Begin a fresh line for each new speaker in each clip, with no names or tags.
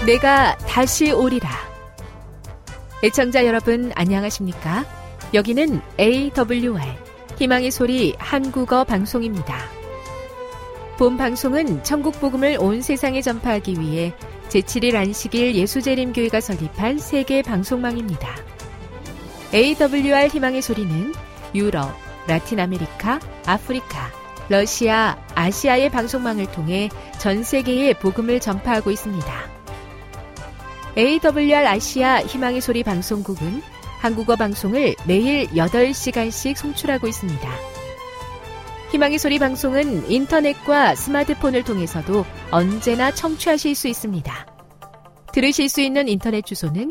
내가 다시 오리라. 애청자 여러분 안녕하십니까? 여기는 AWR 희망의 소리 한국어 방송입니다. 본 방송은 천국 복음을 온 세상에 전파하기 위해 제7일 안식일 예수재림교회가 설립한 세계 방송망입니다. AWR 희망의 소리는 유럽, 라틴 아메리카, 아프리카, 러시아, 아시아의 방송망을 통해 전 세계에 복음을 전파하고 있습니다. AWR 아시아 희망의 소리 방송국은 한국어 방송을 매일 8시간씩 송출하고 있습니다. 희망의 소리 방송은 인터넷과 스마트폰을 통해서도 언제나 청취하실 수 있습니다. 들으실 수 있는 인터넷 주소는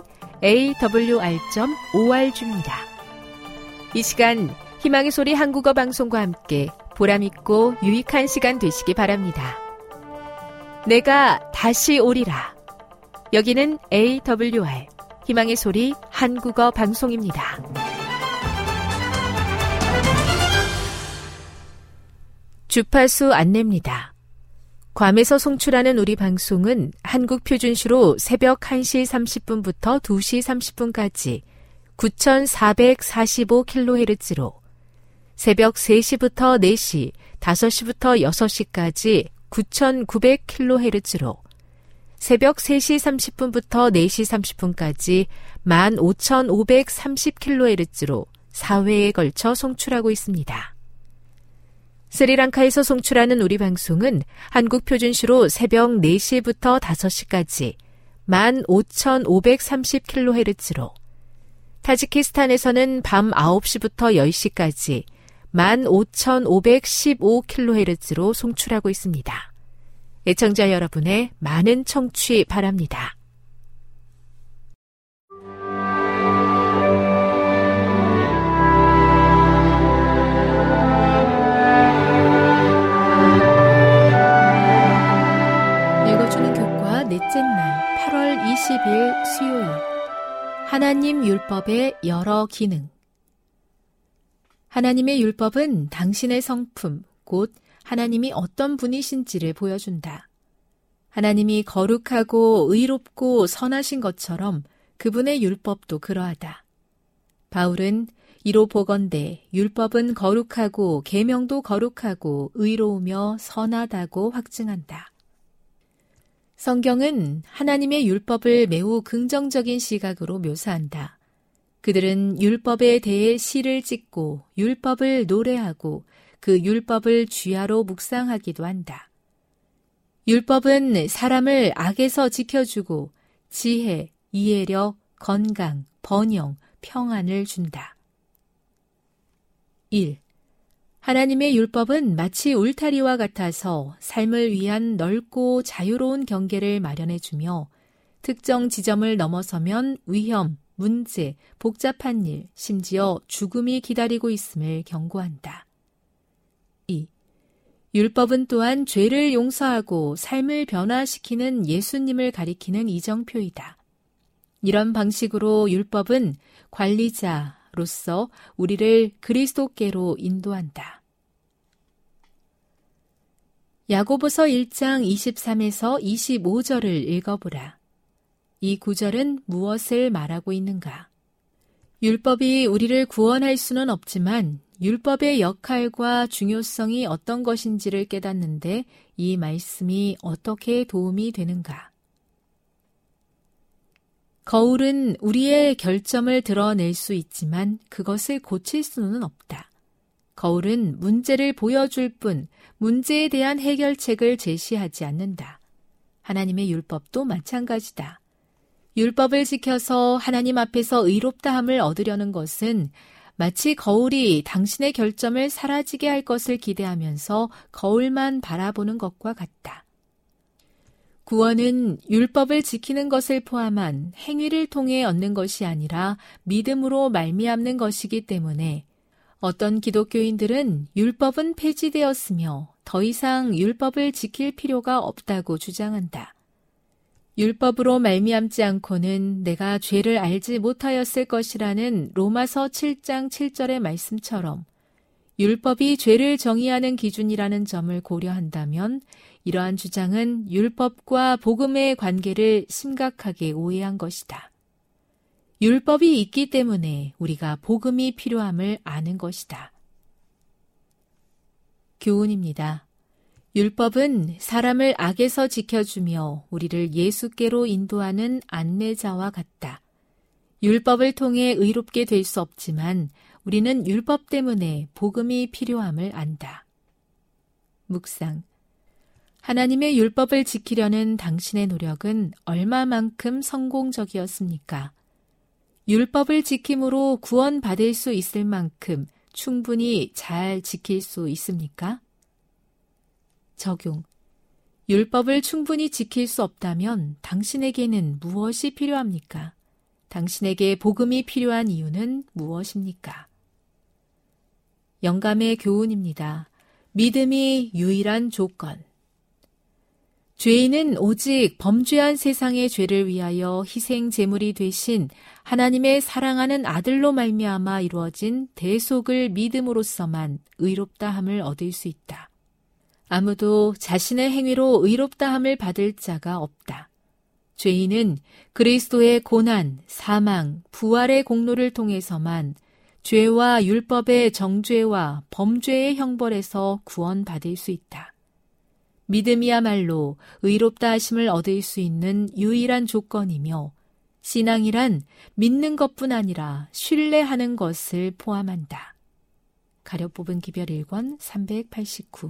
awr.org입니다. 이 시간 희망의 소리 한국어 방송과 함께 보람있고 유익한 시간 되시기 바랍니다. 내가 다시 오리라. 여기는 AWR 희망의 소리 한국어 방송입니다. 주파수 안내입니다. 괌에서 송출하는 우리 방송은 한국 표준시로 새벽 1시 30분부터 2시 30분까지 9445kHz로 새벽 3시부터 4시, 5시부터 6시까지 9900kHz로 새벽 3시 30분부터 4시 30분까지 15530kHz로 4회에 걸쳐 송출하고 있습니다. 스리랑카에서 송출하는 우리 방송은 한국 표준시로 새벽 4시부터 5시까지 15530kHz로 타지키스탄에서는 밤 9시부터 10시까지 15515kHz로 송출하고 있습니다. 애청자 여러분의 많은 청취 바랍니다. 읽어주는 교과 넷째 날 8월 20일 수요일 하나님 율법의 여러 기능. 하나님의 율법은 당신의 성품, 곧 하나님이 어떤 분이신지를 보여준다. 하나님이 거룩하고 의롭고 선하신 것처럼 그분의 율법도 그러하다. 바울은 이로 보건대 율법은 거룩하고 계명도 거룩하고 의로우며 선하다고 확증한다. 성경은 하나님의 율법을 매우 긍정적인 시각으로 묘사한다. 그들은 율법에 대해 시를 찍고 율법을 노래하고 그 율법을 주야로 묵상하기도 한다. 율법은 사람을 악에서 지켜주고 지혜, 이해력, 건강, 번영, 평안을 준다. 1. 하나님의 율법은 마치 울타리와 같아서 삶을 위한 넓고 자유로운 경계를 마련해주며 특정 지점을 넘어서면 위험, 문제, 복잡한 일, 심지어 죽음이 기다리고 있음을 경고한다. 2. 율법은 또한 죄를 용서하고 삶을 변화시키는 예수님을 가리키는 이정표이다. 이런 방식으로 율법은 관리자로서 우리를 그리스도께로 인도한다. 야고보서 1장 23에서 25절을 읽어보라. 이 구절은 무엇을 말하고 있는가? 율법이 우리를 구원할 수는 없지만 율법의 역할과 중요성이 어떤 것인지를 깨닫는데 이 말씀이 어떻게 도움이 되는가? 거울은 우리의 결점을 드러낼 수 있지만 그것을 고칠 수는 없다. 거울은 문제를 보여줄 뿐 문제에 대한 해결책을 제시하지 않는다. 하나님의 율법도 마찬가지다. 율법을 지켜서 하나님 앞에서 의롭다함을 얻으려는 것은 마치 거울이 당신의 결점을 사라지게 할 것을 기대하면서 거울만 바라보는 것과 같다. 구원은 율법을 지키는 것을 포함한 행위를 통해 얻는 것이 아니라 믿음으로 말미암는 것이기 때문에 어떤 기독교인들은 율법은 폐지되었으며 더 이상 율법을 지킬 필요가 없다고 주장한다. 율법으로 말미암지 않고는 내가 죄를 알지 못하였을 것이라는 로마서 7장 7절의 말씀처럼 율법이 죄를 정의하는 기준이라는 점을 고려한다면 이러한 주장은 율법과 복음의 관계를 심각하게 오해한 것이다. 율법이 있기 때문에 우리가 복음이 필요함을 아는 것이다. 교훈입니다. 율법은 사람을 악에서 지켜주며 우리를 예수께로 인도하는 안내자와 같다. 율법을 통해 의롭게 될 수 없지만 우리는 율법 때문에 복음이 필요함을 안다. 묵상. 하나님의 율법을 지키려는 당신의 노력은 얼마만큼 성공적이었습니까? 율법을 지킴으로 구원받을 수 있을 만큼 충분히 잘 지킬 수 있습니까? 적용. 율법을 충분히 지킬 수 없다면 당신에게는 무엇이 필요합니까? 당신에게 복음이 필요한 이유는 무엇입니까? 영감의 교훈입니다. 믿음이 유일한 조건. 죄인은 오직 범죄한 세상의 죄를 위하여 희생 제물이 되신 하나님의 사랑하는 아들로 말미암아 이루어진 대속을 믿음으로써만 의롭다함을 얻을 수 있다. 아무도 자신의 행위로 의롭다함을 받을 자가 없다. 죄인은 그리스도의 고난, 사망, 부활의 공로를 통해서만 죄와 율법의 정죄와 범죄의 형벌에서 구원받을 수 있다. 믿음이야말로 의롭다 하심을 얻을 수 있는 유일한 조건이며 신앙이란 믿는 것뿐 아니라 신뢰하는 것을 포함한다. 가려 뽑은 기별 1권 389.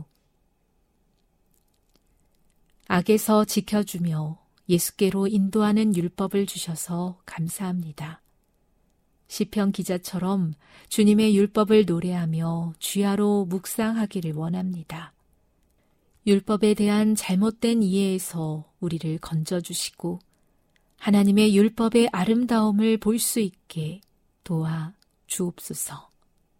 악에서 지켜주며 예수께로 인도하는 율법을 주셔서 감사합니다. 시편 기자처럼 주님의 율법을 노래하며 주야로 묵상하기를 원합니다. 율법에 대한 잘못된 이해에서 우리를 건져주시고 하나님의 율법의 아름다움을 볼 수 있게 도와 주옵소서.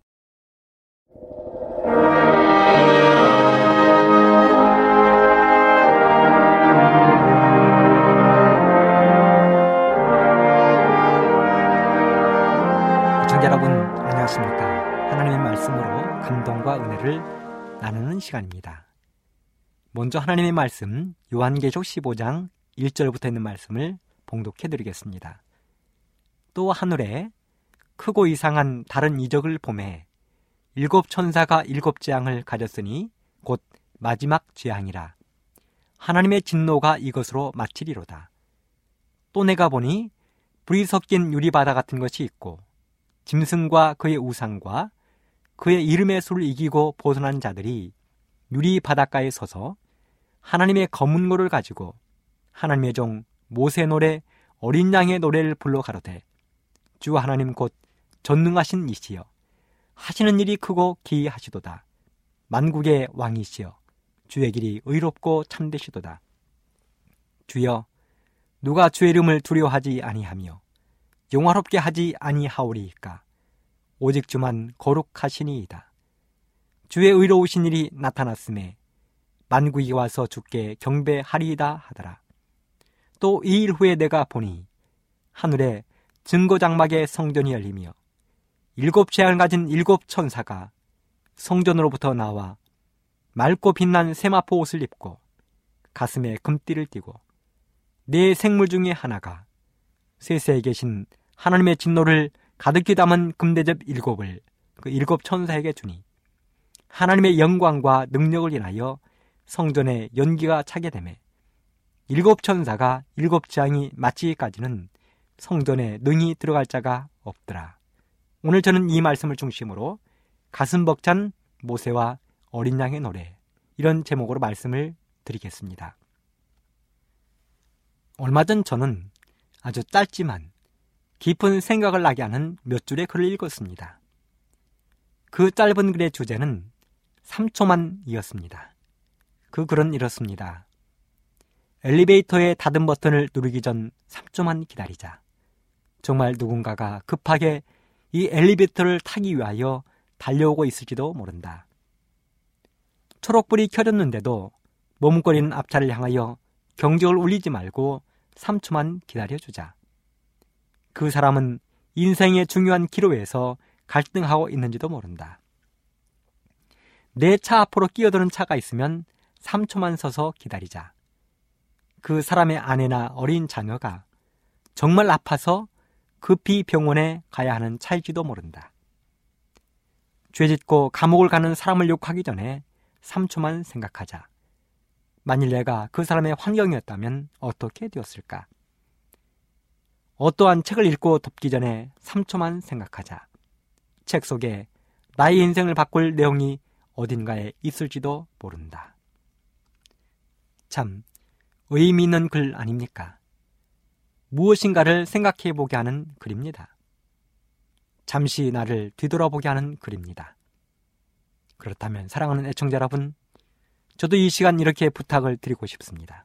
시청자 여러분 안녕하십니까? 하나님의 말씀으로 감동과 은혜를 나누는 시간입니다. 먼저 하나님의 말씀 요한계시록 15장 1절부터 있는 말씀을 봉독해 드리겠습니다. 또 하늘에 크고 이상한 다른 이적을 보매 7 천사가 7 재앙을 가졌으니 곧 마지막 재앙이라. 하나님의 진노가 이것으로 마치리로다. 또 내가 보니 불이 섞인 유리바다 같은 것이 있고 짐승과 그의 우상과 그의 이름의 수를 이기고 보존한 자들이 유리 바닷가에 서서 하나님의 검은고를 가지고 하나님의 종 모세 노래 어린 양의 노래를 불러 가로되 주 하나님 곧 전능하신 이시여 하시는 일이 크고 기이하시도다. 만국의 왕이시여 주의 길이 의롭고 참되시도다. 주여 누가 주의 이름을 두려워하지 아니하며 영화롭게 하지 아니하오리이까. 오직 주만 거룩하시니이다. 주의 의로우신 일이 나타났음에 만국이 와서 주께 경배하리이다 하더라. 또 2일 후에 내가 보니 하늘에 증거장막의 성전이 열리며 7 재앙을 가진 7 천사가 성전으로부터 나와 맑고 빛난 세마포 옷을 입고 가슴에 금띠를 띠고 네 생물 중에 하나가 세세에 계신 하나님의 진노를 가득히 담은 금대접 7을 그 7 천사에게 주니 하나님의 영광과 능력을 인하여 성전에 연기가 차게 되매 7 천사가 7 재앙이 마치기까지는 성전에 능히 들어갈 자가 없더라. 오늘 저는 이 말씀을 중심으로 가슴 벅찬 모세와 어린 양의 노래 이런 제목으로 말씀을 드리겠습니다. 얼마 전 저는 아주 짧지만 깊은 생각을 나게 하는 몇 줄의 글을 읽었습니다. 그 짧은 글의 주제는 3초만이었습니다. 그 글은 이렇습니다. 엘리베이터의 닫은 버튼을 누르기 전 3초만 기다리자. 정말 누군가가 급하게 이 엘리베이터를 타기 위하여 달려오고 있을지도 모른다. 초록불이 켜졌는데도 머뭇거리는 앞차를 향하여 경적을 울리지 말고 3초만 기다려주자. 그 사람은 인생의 중요한 기로에서 갈등하고 있는지도 모른다. 내 차 앞으로 끼어드는 차가 있으면 3초만 서서 기다리자. 그 사람의 아내나 어린 자녀가 정말 아파서 급히 병원에 가야 하는 차일지도 모른다. 죄짓고 감옥을 가는 사람을 욕하기 전에 3초만 생각하자. 만일 내가 그 사람의 환경이었다면 어떻게 되었을까? 어떠한 책을 읽고 덮기 전에 3초만 생각하자. 책 속에 나의 인생을 바꿀 내용이 어딘가에 있을지도 모른다. 참 의미 있는 글 아닙니까? 무엇인가를 생각해 보게 하는 글입니다. 잠시 나를 뒤돌아보게 하는 글입니다. 그렇다면 사랑하는 애청자 여러분, 저도 이 시간 이렇게 부탁을 드리고 싶습니다.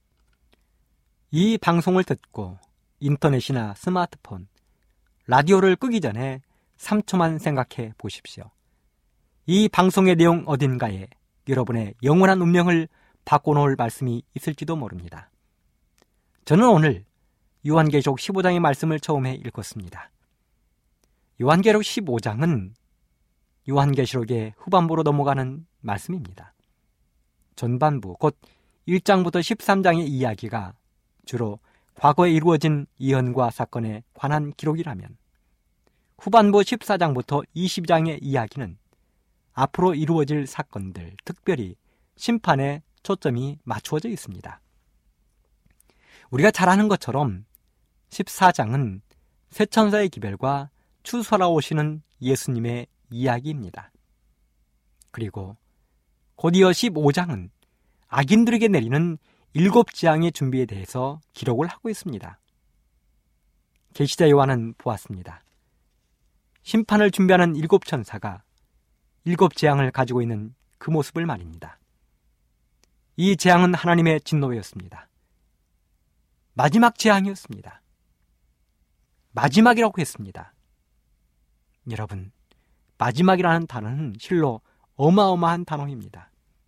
이 방송을 듣고 인터넷이나 스마트폰, 라디오를 끄기 전에 3초만 생각해 보십시오. 이 방송의 내용 어딘가에 여러분의 영원한 운명을 바꿔놓을 말씀이 있을지도 모릅니다. 저는 오늘 요한계시록 15장의 말씀을 처음에 읽었습니다. 요한계시록 15장은 요한계시록의 후반부로 넘어가는 말씀입니다. 전반부, 곧 1장부터 13장의 이야기가 주로 과거에 이루어진 예언과 사건에 관한 기록이라면 후반부 14장부터 20장의 이야기는 앞으로 이루어질 사건들, 특별히 심판에 초점이 맞추어져 있습니다. 우리가 잘 아는 것처럼 14장은 새 천사의 기별과 추수하러 오시는 예수님의 이야기입니다. 그리고 곧이어 15장은 악인들에게 내리는 7재앙의 준비에 대해서 기록을 하고 있습니다. 계시자 요한은 보았습니다. 심판을 준비하는 7천사가 7재앙을 가지고 있는 그 모습을 말입니다. 이 재앙은 하나님의 진노였습니다. 마지막 재앙이었습니다. 마지막이라고 했습니다. 여러분, 마지막이라는 단어는 실로 어마어마한 단어입니다.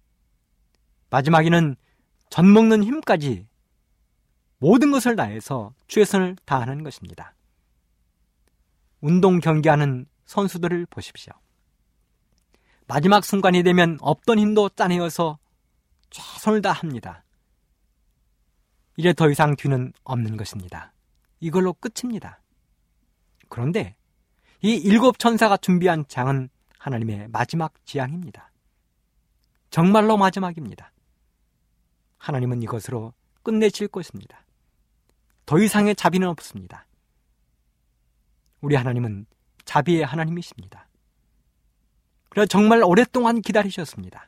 마지막에는 젖먹는 힘까지 모든 것을 다해서 최선을 다하는 것입니다. 운동 경기하는 선수들을 보십시오. 마지막 순간이 되면 없던 힘도 짜내어서 최선을 다합니다. 이제 더 이상 뒤는 없는 것입니다. 이걸로 끝입니다. 그런데 이 7천사가 준비한 장은 하나님의 마지막 재앙입니다. 정말로 마지막입니다. 하나님은 이것으로 끝내실 것입니다. 더 이상의 자비는 없습니다. 우리 하나님은 자비의 하나님이십니다. 그래서 정말 오랫동안 기다리셨습니다.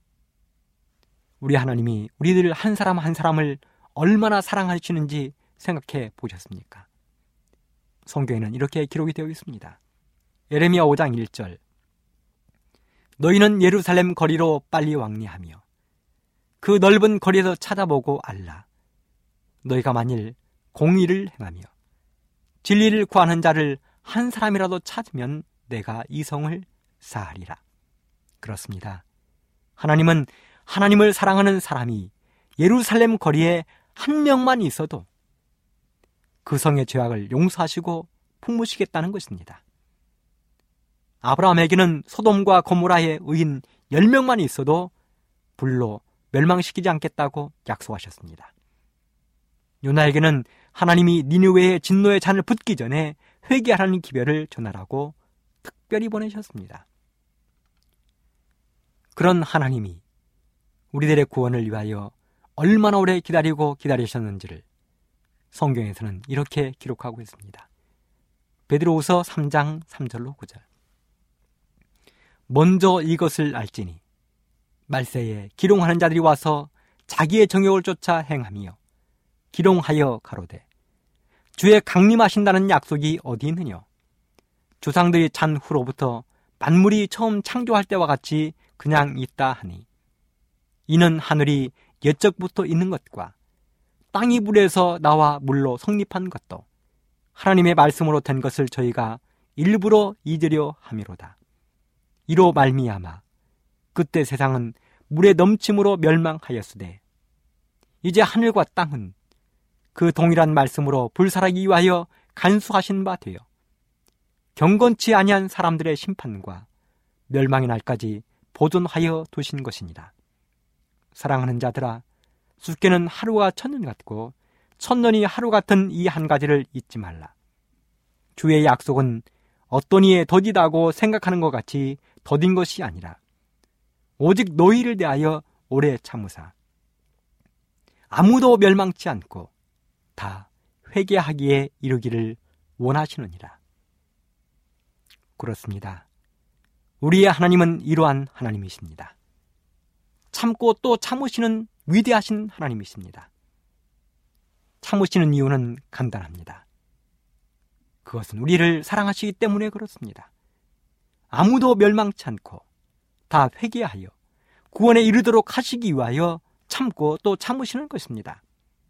우리 하나님이 우리들 한 사람 한 사람을 얼마나 사랑하시는지 생각해 보셨습니까? 성경에는 이렇게 기록이 되어 있습니다. 예레미야 5장 1절, 너희는 예루살렘 거리로 빨리 왕래하며 그 넓은 거리에서 찾아보고 알라. 너희가 만일 공의를 행하며 진리를 구하는 자를 한 사람이라도 찾으면 내가 이 성을 사하리라. 그렇습니다. 하나님은 하나님을 사랑하는 사람이 예루살렘 거리에 한 명만 있어도 그 성의 죄악을 용서하시고 품으시겠다는 것입니다. 아브라함에게는 소돔과 고모라의 의인 10명만 있어도 불로 멸망시키지 않겠다고 약속하셨습니다. 요나에게는 하나님이 니느웨의 진노의 잔을 붓기 전에 회개하라는 기별을 전하라고 특별히 보내셨습니다. 그런 하나님이 우리들의 구원을 위하여 얼마나 오래 기다리셨는지를 성경에서는 이렇게 기록하고 있습니다. 베드로후서 3장 3절로 9절, 먼저 이것을 알지니 말세에 기롱하는 자들이 와서 자기의 정욕을 쫓아 행하며 기롱하여 가로되 주의 강림하신다는 약속이 어디 있느냐? 조상들이 잔 후로부터 만물이 처음 창조할 때와 같이 그냥 있다 하니 이는 하늘이 옛적부터 있는 것과 땅이 불에서 나와 물로 성립한 것도 하나님의 말씀으로 된 것을 저희가 일부러 잊으려 함이로다. 이로 말미암아 그때 세상은 물의 넘침으로 멸망하였으되 이제 하늘과 땅은 그 동일한 말씀으로 불살하기 위하여 간수하신 바 되어 경건치 아니한 사람들의 심판과 멸망의 날까지 보존하여 두신 것이니라. 사랑하는 자들아, 주께는 하루가 천년 같고 천년이 하루 같은 이 한 가지를 잊지 말라. 주의 약속은 어떤 이에 더디다고 생각하는 것 같이 더딘 것이 아니라 오직 너희를 대하여 오래 참으사 아무도 멸망치 않고 다 회개하기에 이르기를 원하시느니라. 그렇습니다. 우리의 하나님은 이러한 하나님이십니다. 참고 또 참으시는 위대하신 하나님이십니다. 참으시는 이유는 간단합니다. 그것은 우리를 사랑하시기 때문에 그렇습니다. 아무도 멸망치 않고 다 회개하여 구원에 이르도록 하시기 위하여 참고 또 참으시는 것입니다.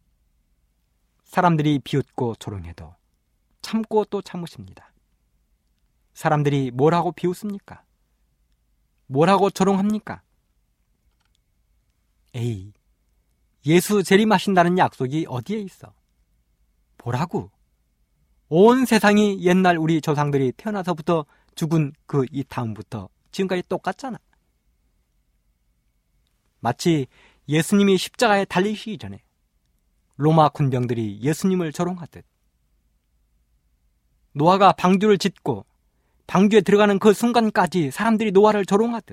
사람들이 비웃고 조롱해도 참고 또 참으십니다. 사람들이 뭐라고 비웃습니까? 뭐라고 조롱합니까? 에이, 예수 재림하신다는 약속이 어디에 있어? 보라고. 온 세상이 옛날 우리 조상들이 태어나서부터 죽은 그 이 다음부터 지금까지 똑같잖아. 마치 예수님이 십자가에 달리시기 전에 로마 군병들이 예수님을 조롱하듯, 노아가 방주를 짓고 방주에 들어가는 그 순간까지 사람들이 노아를 조롱하듯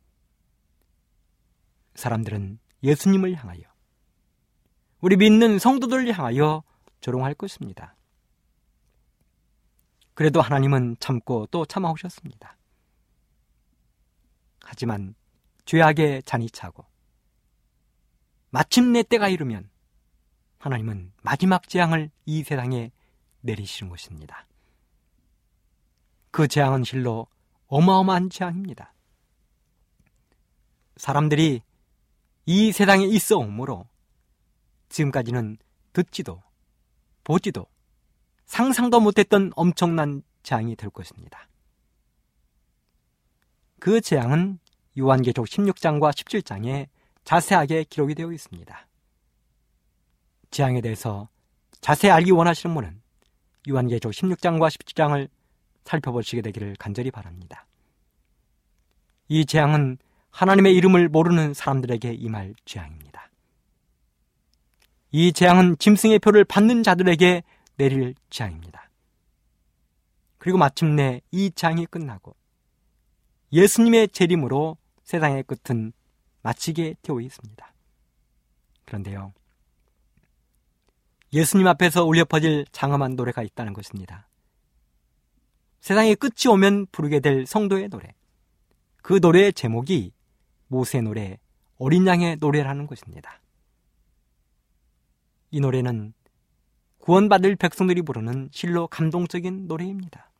사람들은 예수님을 향하여, 우리 믿는 성도들을 향하여 조롱할 것입니다. 그래도 하나님은 참고 또 참아오셨습니다. 하지만 죄악의 잔이 차고 마침내 때가 이르면 하나님은 마지막 재앙을 이 세상에 내리시는 것입니다. 그 재앙은 실로 어마어마한 재앙입니다. 사람들이 이 세상에 있어 오므로 지금까지는 듣지도 보지도 상상도 못했던 엄청난 재앙이 될 것입니다. 그 재앙은 요한계시록 16장과 17장에 자세하게 기록이 되어 있습니다. 재앙에 대해서 자세히 알기 원하시는 분은 요한계시록 16장과 17장을 살펴보시게 되기를 간절히 바랍니다. 이 재앙은 하나님의 이름을 모르는 사람들에게 임할 재앙입니다. 이 재앙은 짐승의 표를 받는 자들에게 내릴 재앙입니다. 그리고 마침내 이 재앙이 끝나고 예수님의 재림으로 세상의 끝은 마치게 되어 있습니다. 그런데요, 예수님 앞에서 울려 퍼질 장엄한 노래가 있다는 것입니다. 세상의 끝이 오면 부르게 될 성도의 노래, 그 노래의 제목이 모세의 노래, 어린 양의 노래라는 것입니다. 이 노래는 구원받을 백성들이 부르는 실로 감동적인 노래입니다.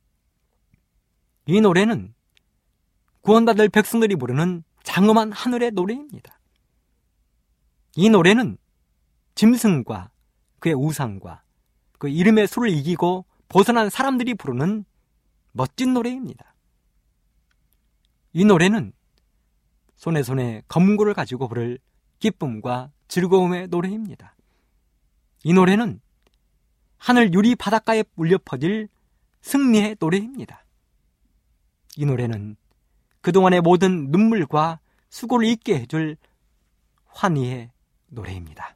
이 노래는 구원받을 백성들이 부르는 장엄한 하늘의 노래입니다. 이 노래는 짐승과 그의 우상과 그 이름의 수를 이기고 벗어난 사람들이 부르는 멋진 노래입니다. 이 노래는 손에 검은고를 가지고 부를 기쁨과 즐거움의 노래입니다. 이 노래는 하늘 유리 바닷가에 울려 퍼질 승리의 노래입니다. 이 노래는 그동안의 모든 눈물과 수고를 잊게 해줄 환희의 노래입니다.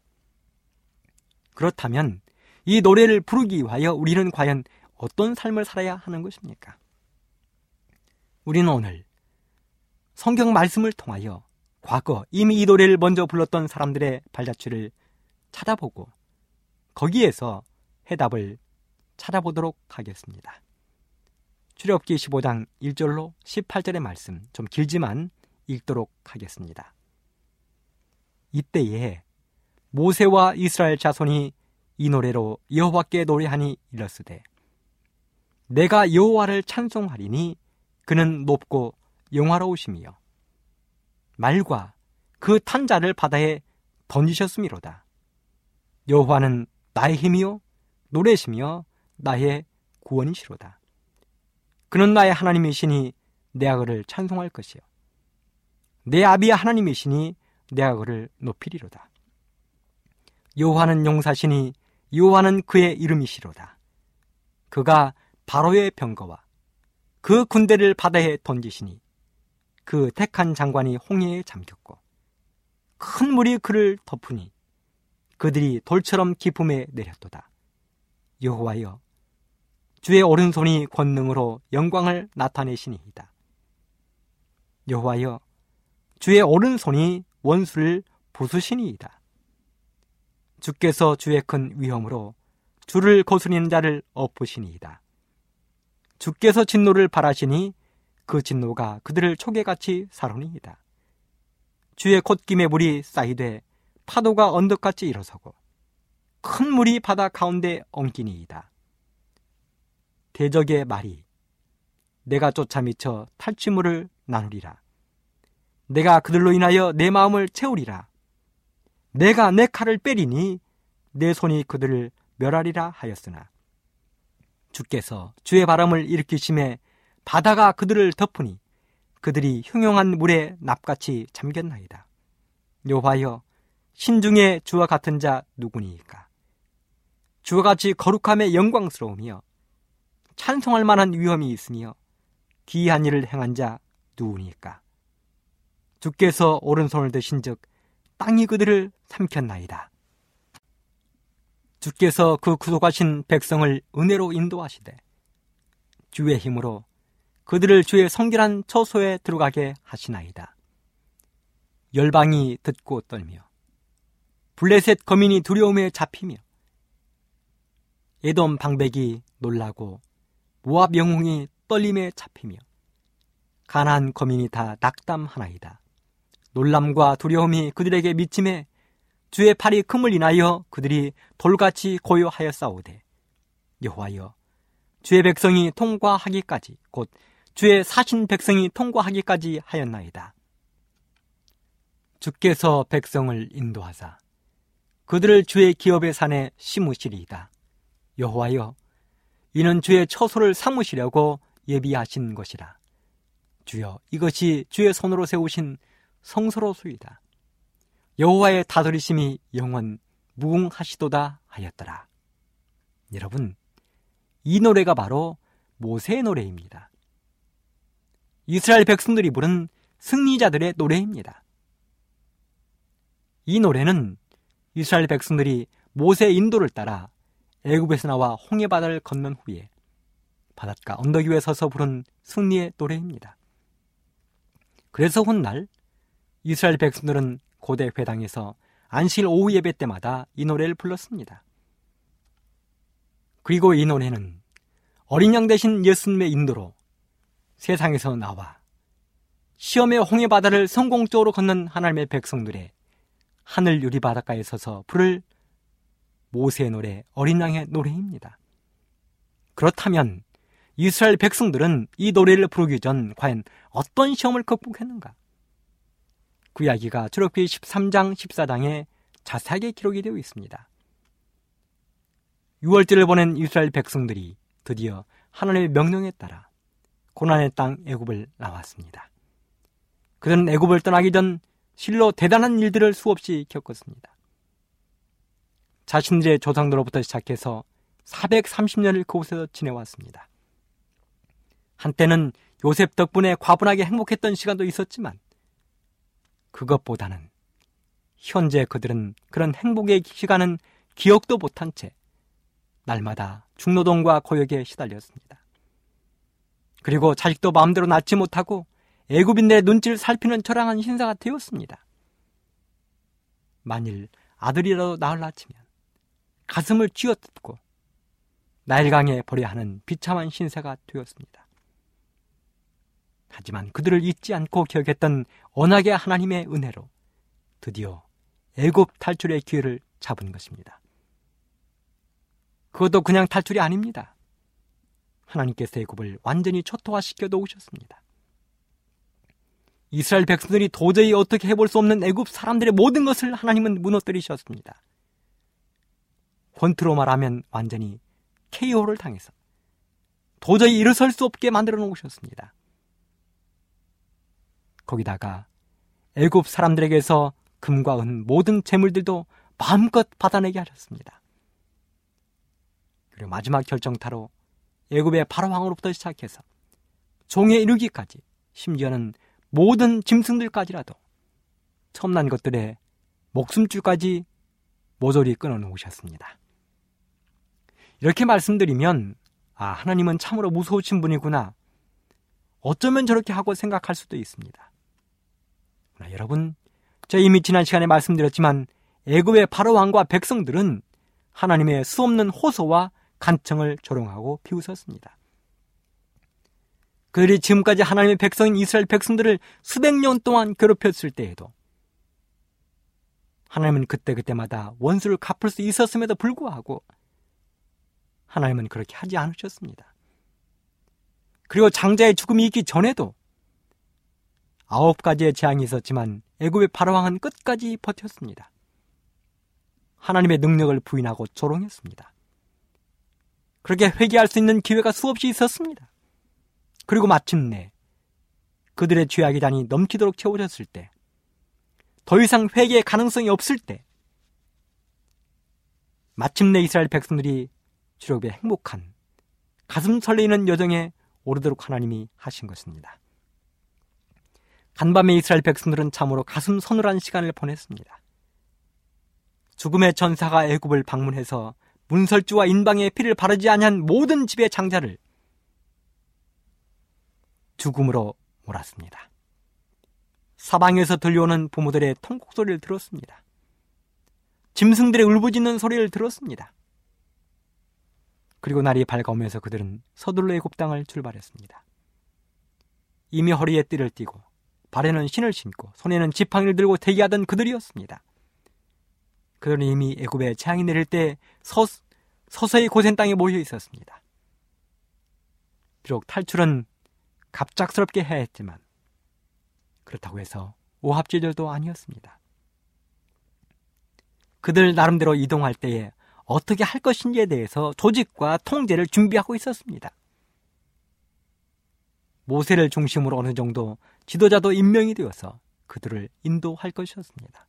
그렇다면 이 노래를 부르기 위하여 우리는 과연 어떤 삶을 살아야 하는 것입니까? 우리는 오늘 성경 말씀을 통하여 과거 이미 이 노래를 먼저 불렀던 사람들의 발자취를 찾아보고 거기에서 해답을 찾아보도록 하겠습니다. 출애굽기 15장 1절로 18절의 말씀, 좀 길지만 읽도록 하겠습니다. 이때에 모세와 이스라엘 자손이 이 노래로 여호와께 노래하니 이르시되, 내가 여호와를 찬송하리니 그는 높고 영화로우시며 말과 그 탄 자를 바다에 던지셨음이로다. 여호와는 나의 힘이요 노래시며 나의 구원이시로다. 그는 나의 하나님이시니 내가 그를 찬송할 것이요 내 아비의 하나님이시니 내가 그를 높이리로다. 여호와는 용사시니 여호와는 그의 이름이시로다. 그가 바로의 병거와 그 군대를 바다에 던지시니 그 택한 장관이 홍해에 잠겼고 큰 물이 그를 덮으니 그들이 돌처럼 깊음에 내렸도다. 여호와여, 주의 오른손이 권능으로 영광을 나타내시니이다. 여호와여, 주의 오른손이 원수를 부수시니이다. 주께서 주의 큰 위엄으로 주를 거스리는 자를 엎으시니이다. 주께서 진노를 발하시니 그 진노가 그들을 초계같이 사르니이다. 주의 콧김에 물이 쌓이되 파도가 언덕같이 일어서고 큰 물이 바다 가운데 엉키니이다. 대적의 말이 내가 쫓아 미쳐 탈취물을 나누리라. 내가 그들로 인하여 내 마음을 채우리라. 내가 내 칼을 빼리니 내 손이 그들을 멸하리라 하였으나 주께서 주의 바람을 일으키심에 바다가 그들을 덮으니 그들이 흉용한 물에 납같이 잠겼나이다. 여호와여, 신중에 주와 같은 자 누구니이까? 주와 같이 거룩함에 영광스러우며 찬송할 만한 위엄이 있으며 기이한 일을 행한 자 누구니이까? 주께서 오른손을 드신즉 땅이 그들을 삼켰나이다. 주께서 그 구속하신 백성을 은혜로 인도하시되 주의 힘으로 그들을 주의 성결한 처소에 들어가게 하시나이다. 열방이 듣고 떨며 블레셋 거민이 두려움에 잡히며 에돔 방백이 놀라고 모압 영웅이 떨림에 잡히며 가나안 거민이 다 낙담하나이다. 놀람과 두려움이 그들에게 미침에 주의 팔이 금을 인하여 그들이 돌같이 고요하였사오되 여호와여, 주의 백성이 통과하기까지 곧 주의 사신 백성이 통과하기까지 하였나이다. 주께서 백성을 인도하사 그들을 주의 기업의 산에 심으시리이다. 여호와여, 이는 주의 처소를 삼으시려고 예비하신 것이라. 주여, 이것이 주의 손으로 세우신 성소로소이다. 여호와의 다스리심이 영원 무궁하시도다 하였더라. 여러분, 이 노래가 바로 모세의 노래입니다. 이스라엘 백성들이 부른 승리자들의 노래입니다. 이 노래는 이스라엘 백성들이 모세의 인도를 따라 애굽에서 나와 홍해바다를 건넌 후에 바닷가 언덕 위에 서서 부른 승리의 노래입니다. 그래서 훗날 이스라엘 백성들은 고대 회당에서 안식 오후 예배 때마다 이 노래를 불렀습니다. 그리고 이 노래는 어린 양 되신 예수님의 인도로 세상에서 나와 시험의 홍해바다를 성공적으로 건넌 하나님의 백성들의 하늘 유리 바닷가에 서서 부를 모세의 노래, 어린 양의 노래입니다. 그렇다면 이스라엘 백성들은 이 노래를 부르기 전 과연 어떤 시험을 극복했는가? 그 이야기가 출애굽기 13장 14장에 자세하게 기록이 되어 있습니다. 6월절을 보낸 이스라엘 백성들이 드디어 하나님의 명령에 따라 고난의 땅 애굽을 나왔습니다. 그들은 애굽을 떠나기 전 실로 대단한 일들을 수없이 겪었습니다. 자신들의 조상들로부터 시작해서 430년을 그곳에서 지내왔습니다. 한때는 요셉 덕분에 과분하게 행복했던 시간도 있었지만 그것보다는 현재 그들은 그런 행복의 시간은 기억도 못한 채 날마다 중노동과 고역에 시달렸습니다. 그리고 자식도 마음대로 낳지 못하고 애굽인들의 눈치를 살피는 처량한 신사가 되었습니다. 만일 아들이라도 낳으려 치면 가슴을 쥐어뜯고 나일강에 버려야 하는 비참한 신세가 되었습니다. 하지만 그들을 잊지 않고 기억했던 언약의 하나님의 은혜로 드디어 애굽 탈출의 기회를 잡은 것입니다. 그것도 그냥 탈출이 아닙니다. 하나님께서 애굽을 완전히 초토화시켜 놓으셨습니다. 이스라엘 백성들이 도저히 어떻게 해볼 수 없는 애굽 사람들의 모든 것을 하나님은 무너뜨리셨습니다. 권투로 말하면 완전히 KO를 당해서 도저히 일어설 수 없게 만들어 놓으셨습니다. 거기다가 애굽 사람들에게서 금과 은 모든 재물들도 마음껏 받아내게 하셨습니다. 그리고 마지막 결정타로 애굽의 바로 왕으로부터 시작해서 종에 이르기까지 심지어는 모든 짐승들까지라도 처음 난 것들의 목숨줄까지 모조리 끊어놓으셨습니다. 이렇게 말씀드리면 하나님은 참으로 무서우신 분이구나, 어쩌면 저렇게 하고 생각할 수도 있습니다. 그러나 여러분, 제가 이미 지난 시간에 말씀드렸지만 애굽의 바로왕과 백성들은 하나님의 수없는 호소와 간청을 조롱하고 비웃었습니다. 그들이 지금까지 하나님의 백성인 이스라엘 백성들을 수백 년 동안 괴롭혔을 때에도 하나님은 그때마다 원수를 갚을 수 있었음에도 불구하고 하나님은 그렇게 하지 않으셨습니다. 그리고 장자의 죽음이 있기 전에도 9가지의 재앙이 있었지만 애굽의 바로왕은 끝까지 버텼습니다. 하나님의 능력을 부인하고 조롱했습니다. 그렇게 회개할 수 있는 기회가 수없이 있었습니다. 그리고 마침내 그들의 죄악의 잔이 넘치도록 채워졌을 때, 더 이상 회개의 가능성이 없을 때, 마침내 이스라엘 백성들이 출애굽의 행복한 가슴 설레이는 여정에 오르도록 하나님이 하신 것입니다. 간밤에 이스라엘 백성들은 참으로 가슴 서늘한 시간을 보냈습니다. 죽음의 전사가 애굽을 방문해서 문설주와 인방에 피를 바르지 아니한 모든 집의 장자를 죽음으로 몰았습니다. 사방에서 들려오는 부모들의 통곡 소리를 들었습니다. 짐승들의 울부짖는 소리를 들었습니다. 그리고 날이 밝아오면서 그들은 서둘러 애굽 땅을 출발했습니다. 이미 허리에 띠를 띠고 발에는 신을 신고 손에는 지팡이를 들고 대기하던 그들이었습니다. 그들은 이미 애굽에 재앙이 내릴 때 서서히 고센 땅에 모여 있었습니다. 비록 탈출은 갑작스럽게 해야 했지만 그렇다고 해서 오합지졸도 아니었습니다. 그들 나름대로 이동할 때에 어떻게 할 것인지에 대해서 조직과 통제를 준비하고 있었습니다. 모세를 중심으로 어느 정도 지도자도 임명이 되어서 그들을 인도할 것이었습니다.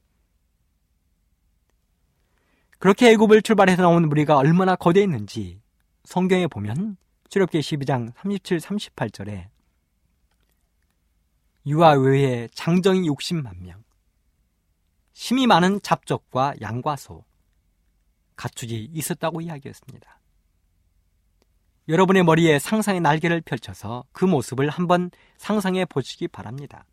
그렇게 애굽을 출발해서 나온 무리가 얼마나 거대했는지 성경에 보면 출애굽기 12장 37, 38절에 유아 외에 장정이 60만 명, 심이 많은 잡적과 양과 소, 가축이 있었다고 이야기했습니다. 여러분의 머리에 상상의 날개를 펼쳐서 그 모습을 한번 상상해 보시기 바랍니다.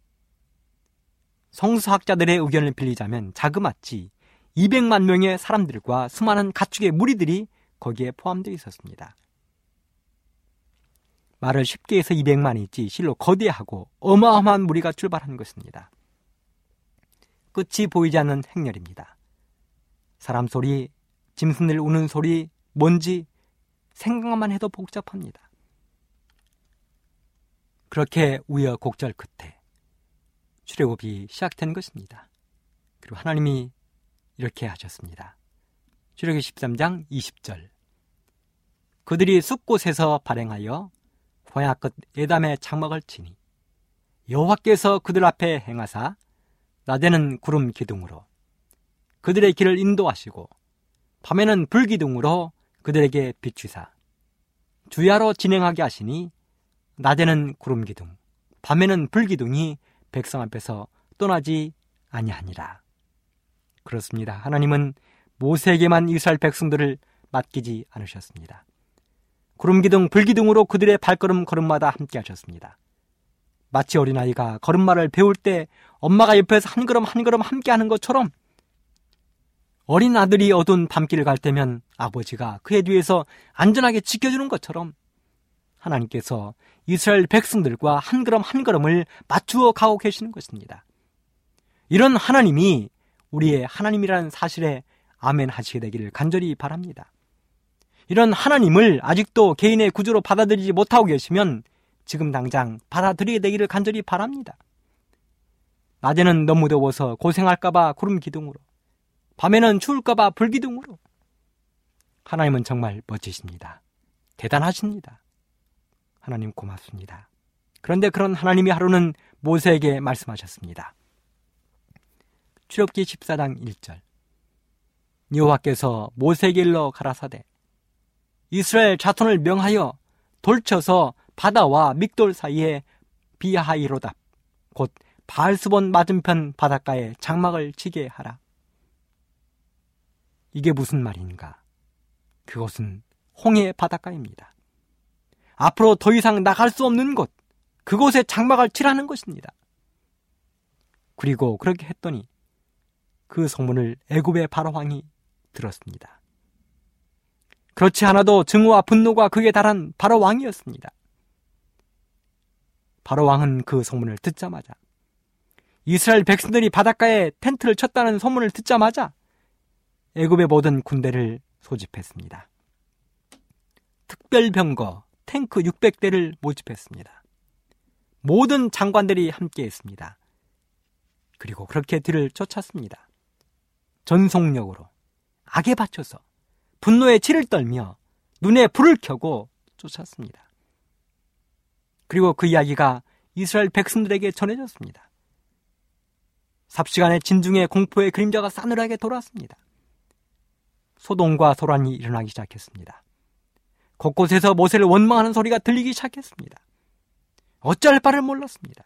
성서학자들의 의견을 빌리자면 자그마치 200만 명의 사람들과 수많은 가축의 무리들이 거기에 포함되어 있었습니다. 말을 쉽게 해서 200만이지 실로 거대하고 어마어마한 무리가 출발한 것입니다. 끝이 보이지 않는 행렬입니다. 사람 소리, 짐승들 우는 소리, 뭔지 생각만 해도 복잡합니다. 그렇게 우여곡절 끝에 출애굽이 시작된 것입니다. 그리고 하나님이 이렇게 하셨습니다. 출애굽기 13장 20절, 그들이 숲곳에서 발행하여 광야 끝 에담의 장막을 치니 여호와께서 그들 앞에 행하사 낮에는 구름 기둥으로 그들의 길을 인도하시고 밤에는 불기둥으로 그들에게 비추사 주야로 진행하게 하시니 낮에는 구름 기둥, 밤에는 불기둥이 백성 앞에서 떠나지 아니하니라. 그렇습니다. 하나님은 모세에게만 이스라엘 백성들을 맡기지 않으셨습니다. 구름기둥, 불기둥으로 그들의 발걸음 걸음마다 함께 하셨습니다. 마치 어린아이가 걸음마를 배울 때 엄마가 옆에서 한 걸음 한 걸음 함께 하는 것처럼 어린 아들이 어두운 밤길을 갈 때면 아버지가 그의 뒤에서 안전하게 지켜주는 것처럼 하나님께서 이스라엘 백성들과 한 걸음 한 걸음을 맞추어 가고 계시는 것입니다. 이런 하나님이 우리의 하나님이라는 사실에 아멘 하시게 되기를 간절히 바랍니다. 이런 하나님을 아직도 개인의 구주로 받아들이지 못하고 계시면 지금 당장 받아들이게 되기를 간절히 바랍니다. 낮에는 너무 더워서 고생할까봐 구름 기둥으로, 밤에는 추울까봐 불기둥으로. 하나님은 정말 멋지십니다. 대단하십니다. 하나님 고맙습니다. 그런데 그런 하나님이 하루는 모세에게 말씀하셨습니다. 출애굽기 14장 1절, 여호와께서 모세에게 일러 가라사대 이스라엘 자손을 명하여 돌쳐서 바다와 믹돌 사이에 비하이로답 곧 바알스본 맞은편 바닷가에 장막을 치게 하라. 이게 무슨 말인가? 그것은 홍해 바닷가입니다. 앞으로 더 이상 나갈 수 없는 곳, 그곳에 장막을 치라는 것입니다. 그리고 그렇게 했더니 그 소문을 애굽의 바로왕이 들었습니다. 그렇지 않아도 증오와 분노가 극에 달한 바로왕이었습니다. 바로왕은 그 소문을 듣자마자, 이스라엘 백성들이 바닷가에 텐트를 쳤다는 소문을 듣자마자 애굽의 모든 군대를 소집했습니다. 특별병거 탱크 600대를 모집했습니다. 모든 장관들이 함께했습니다. 그리고 그렇게 뒤를 쫓았습니다. 전속력으로 악에 받쳐서 분노에 치를 떨며 눈에 불을 켜고 쫓았습니다. 그리고 그 이야기가 이스라엘 백성들에게 전해졌습니다. 삽시간에 진중의 공포의 그림자가 싸늘하게 돌았습니다. 소동과 소란이 일어나기 시작했습니다. 곳곳에서 모세를 원망하는 소리가 들리기 시작했습니다. 어찌할 바를 몰랐습니다.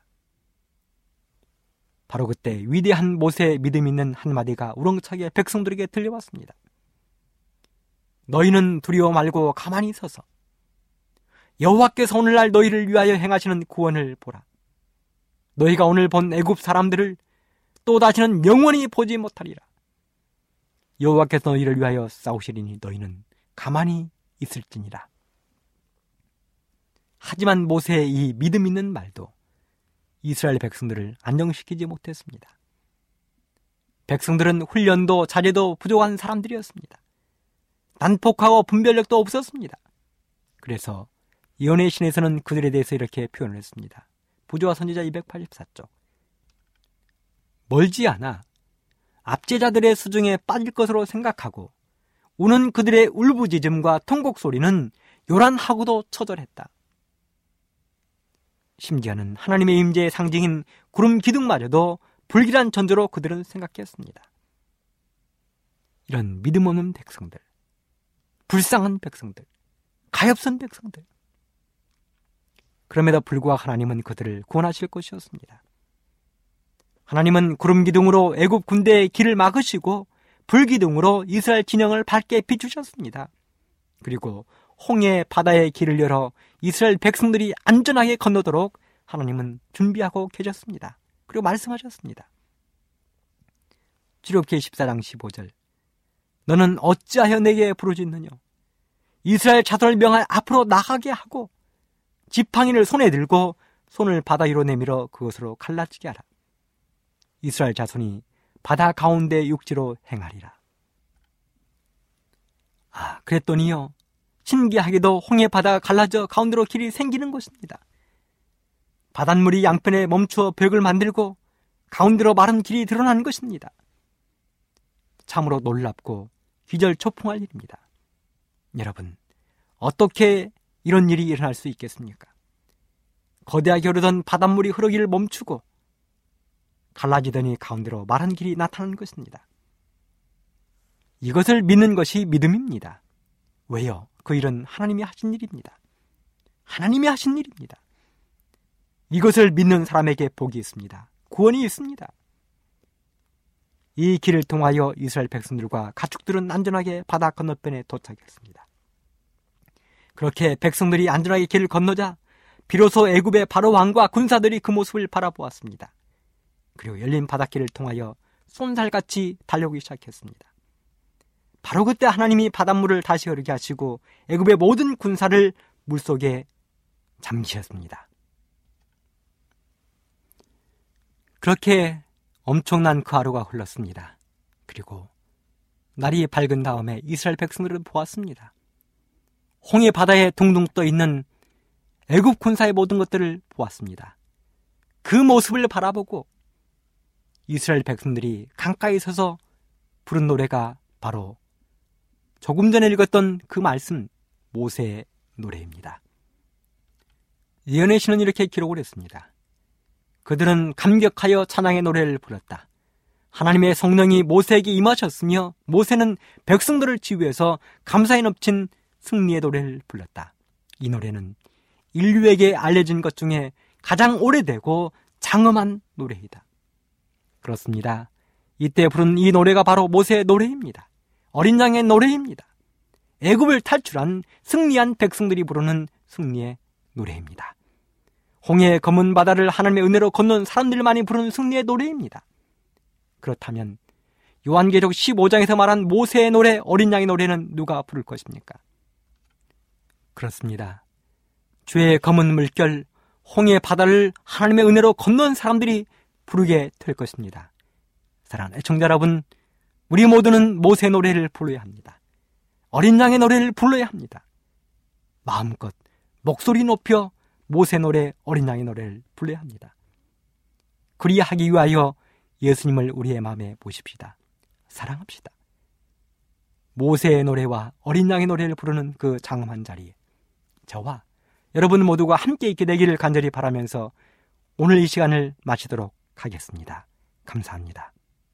바로 그때 위대한 모세의 믿음 있는 한마디가 우렁차게 백성들에게 들려왔습니다. 너희는 두려워 말고 가만히 서서 여호와께서 오늘날 너희를 위하여 행하시는 구원을 보라. 너희가 오늘 본 애굽 사람들을 또 다시는 영원히 보지 못하리라. 여호와께서 너희를 위하여 싸우시리니 너희는 가만히 있을지니라. 하지만 모세의 이 믿음 있는 말도 이스라엘 백성들을 안정시키지 못했습니다. 백성들은 훈련도 자재도 부족한 사람들이었습니다. 난폭하고 분별력도 없었습니다. 그래서 예언의 신에서는 그들에 대해서 이렇게 표현을 했습니다. 부조와 선지자 284쪽. 멀지 않아 압제자들의 수중에 빠질 것으로 생각하고 우는 그들의 울부짖음과 통곡 소리는 요란하고도 처절했다. 심지어는 하나님의 임재의 상징인 구름 기둥마저도 불길한 전조로 그들은 생각했습니다. 이런 믿음 없는 백성들, 불쌍한 백성들, 가엾은 백성들. 그럼에도 불구하고 하나님은 그들을 구원하실 것이었습니다. 하나님은 구름 기둥으로 애굽 군대의 길을 막으시고 불기둥으로 이스라엘 진영을 밝게 비추셨습니다. 그리고 홍해 바다의 길을 열어 이스라엘 백성들이 안전하게 건너도록 하나님은 준비하고 계셨습니다. 그리고 말씀하셨습니다. 출애굽기 14장 15절. 너는 어찌하여 내게 부르짖느냐? 이스라엘 자손을 명하여 앞으로 나가게 하고 지팡이를 손에 들고 손을 바다 위로 내밀어 그것으로 갈라지게 하라. 이스라엘 자손이 바다 가운데 육지로 행하리라. 그랬더니요, 신기하게도 홍해 바다가 갈라져 가운데로 길이 생기는 것입니다. 바닷물이 양편에 멈추어 벽을 만들고 가운데로 마른 길이 드러나는 것입니다. 참으로 놀랍고 기절초풍할 일입니다. 여러분, 어떻게 이런 일이 일어날 수 있겠습니까? 거대하게 흐르던 바닷물이 흐르기를 멈추고 갈라지더니 가운데로 마른 길이 나타나는 것입니다. 이것을 믿는 것이 믿음입니다. 왜요? 그 일은 하나님이 하신 일입니다. 하나님이 하신 일입니다. 이것을 믿는 사람에게 복이 있습니다. 구원이 있습니다. 이 길을 통하여 이스라엘 백성들과 가축들은 안전하게 바다 건너편에 도착했습니다. 그렇게 백성들이 안전하게 길을 건너자 비로소 애굽의 바로 왕과 군사들이 그 모습을 바라보았습니다. 그리고 열린 바닷길을 통하여 쏜살같이 달려오기 시작했습니다. 바로 그때 하나님이 바닷물을 다시 흐르게 하시고 애굽의 모든 군사를 물속에 잠기셨습니다. 그렇게 엄청난 그 하루가 흘렀습니다. 그리고 날이 밝은 다음에 이스라엘 백성들을 보았습니다. 홍해 바다에 둥둥 떠 있는 애굽 군사의 모든 것들을 보았습니다. 그 모습을 바라보고 이스라엘 백성들이 강가에 서서 부른 노래가 바로 조금 전에 읽었던 그 말씀, 모세의 노래입니다. 예언의 신은 이렇게 기록을 했습니다. 그들은 감격하여 찬양의 노래를 불렀다. 하나님의 성령이 모세에게 임하셨으며 모세는 백성들을 지휘해서 감사에 넘친 승리의 노래를 불렀다. 이 노래는 인류에게 알려진 것 중에 가장 오래되고 장엄한 노래이다. 그렇습니다. 이때 부른 이 노래가 바로 모세의 노래입니다. 어린 양의 노래입니다. 애굽을 탈출한 승리한 백성들이 부르는 승리의 노래입니다. 홍해의 검은 바다를 하나님의 은혜로 건넌 사람들만이 부르는 승리의 노래입니다. 그렇다면 요한계시록 15장에서 말한 모세의 노래, 어린 양의 노래는 누가 부를 것입니까? 그렇습니다. 죄의 검은 물결, 홍해의 바다를 하나님의 은혜로 건넌 사람들이 부르게 될 것입니다. 사랑하는 애청자 여러분, 우리 모두는 모세의 노래를 불러야 합니다. 어린 양의 노래를 불러야 합니다. 마음껏 목소리 높여 모세의 노래, 어린 양의 노래를 불러야 합니다. 그리하기 위하여 예수님을 우리의 마음에 모십시다. 사랑합시다. 모세의 노래와 어린 양의 노래를 부르는 그 장엄한 자리에 저와 여러분 모두가 함께 있게 되기를 간절히 바라면서 오늘 이 시간을 마치도록 하겠습니다. 감사합니다.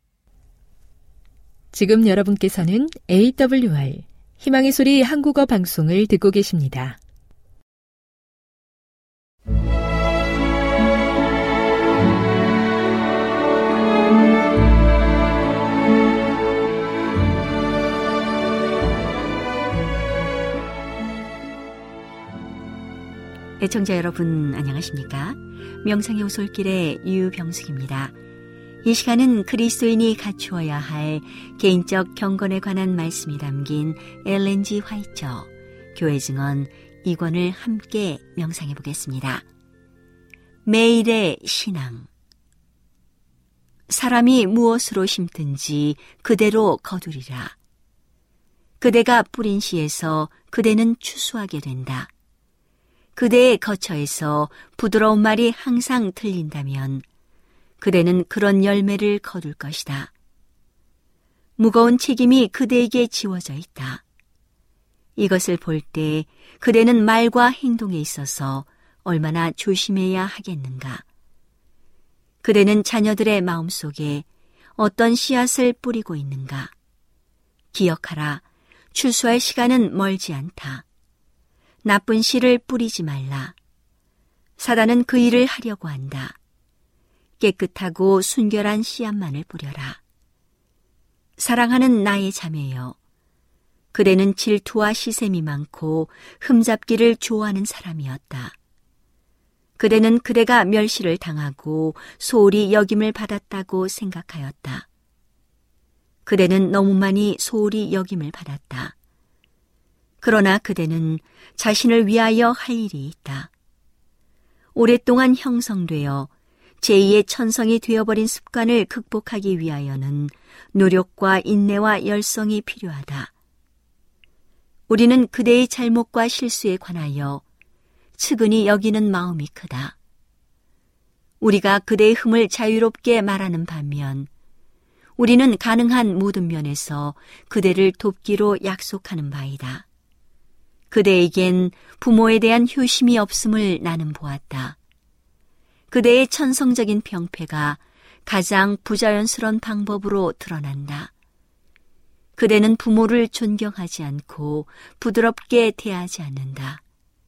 지금 여러분께서는 AWR 희망의 소리 한국어 방송을 듣고 계십니다.
애청자 여러분 안녕하십니까? 명상의 오솔길의 유병숙입니다. 이 시간은 그리스도인이 갖추어야 할 개인적 경건에 관한 말씀이 담긴 엘렌 G. 화이처 교회 증언 2권을 함께 명상해 보겠습니다. 매일의 신앙. 사람이 무엇으로 심든지 그대로 거두리라. 그대가 뿌린 씨에서 그대는 추수하게 된다. 그대의 거처에서 부드러운 말이 항상 들린다면 그대는 그런 열매를 거둘 것이다. 무거운 책임이 그대에게 지워져 있다. 이것을 볼 때 그대는 말과 행동에 있어서 얼마나 조심해야 하겠는가. 그대는 자녀들의 마음속에 어떤 씨앗을 뿌리고 있는가. 기억하라, 추수할 시간은 멀지 않다. 나쁜 씨를 뿌리지 말라. 사단은 그 일을 하려고 한다. 깨끗하고 순결한 씨앗만을 뿌려라. 사랑하는 나의 자매여, 그대는 질투와 시샘이 많고 흠잡기를 좋아하는 사람이었다. 그대는 그대가 멸시를 당하고 소홀히 여김을 받았다고 생각하였다. 그대는 너무 많이 소홀히 여김을 받았다. 그러나 그대는 자신을 위하여 할 일이 있다. 오랫동안 형성되어 제2의 천성이 되어버린 습관을 극복하기 위하여는 노력과 인내와 열성이 필요하다. 우리는 그대의 잘못과 실수에 관하여 측은히 여기는 마음이 크다. 우리가 그대의 흠을 자유롭게 말하는 반면 우리는 가능한 모든 면에서 그대를 돕기로 약속하는 바이다. 그대에겐 부모에 대한 효심이 없음을 나는 보았다. 그대의 천성적인 병폐가 가장 부자연스러운 방법으로 드러난다. 그대는 부모를 존경하지 않고 부드럽게 대하지 않는다.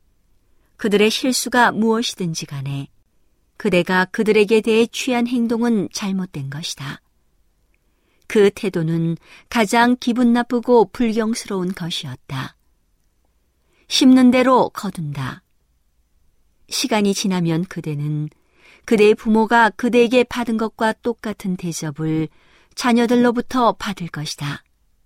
그들의 실수가 무엇이든지 간에 그대가 그들에게 대해 취한 행동은 잘못된 것이다. 그 태도는 가장 기분 나쁘고 불경스러운 것이었다. 심는 대로 거둔다. 시간이 지나면 그대는 그대의 부모가 그대에게 받은 것과 똑같은 대접을 자녀들로부터 받을 것이다.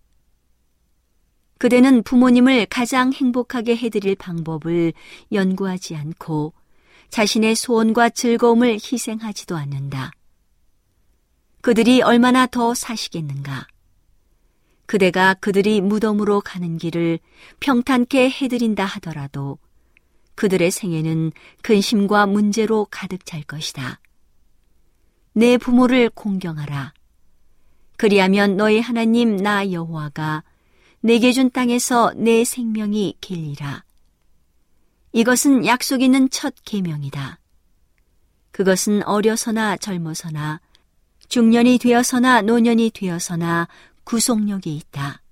그대는 부모님을 가장 행복하게 해드릴 방법을 연구하지 않고 자신의 소원과 즐거움을 희생하지도 않는다. 그들이 얼마나 더 사시겠는가? 그대가 그들이 무덤으로 가는 길을 평탄케 해드린다 하더라도 그들의 생애는 근심과 문제로 가득 찰 것이다. 내 부모를 공경하라. 그리하면 너의 하나님 나 여호와가 내게 준 땅에서 내 생명이 길리라. 이것은 약속 있는 첫 계명이다. 그것은 어려서나 젊어서나 중년이 되어서나 노년이 되어서나 구속력이 있다.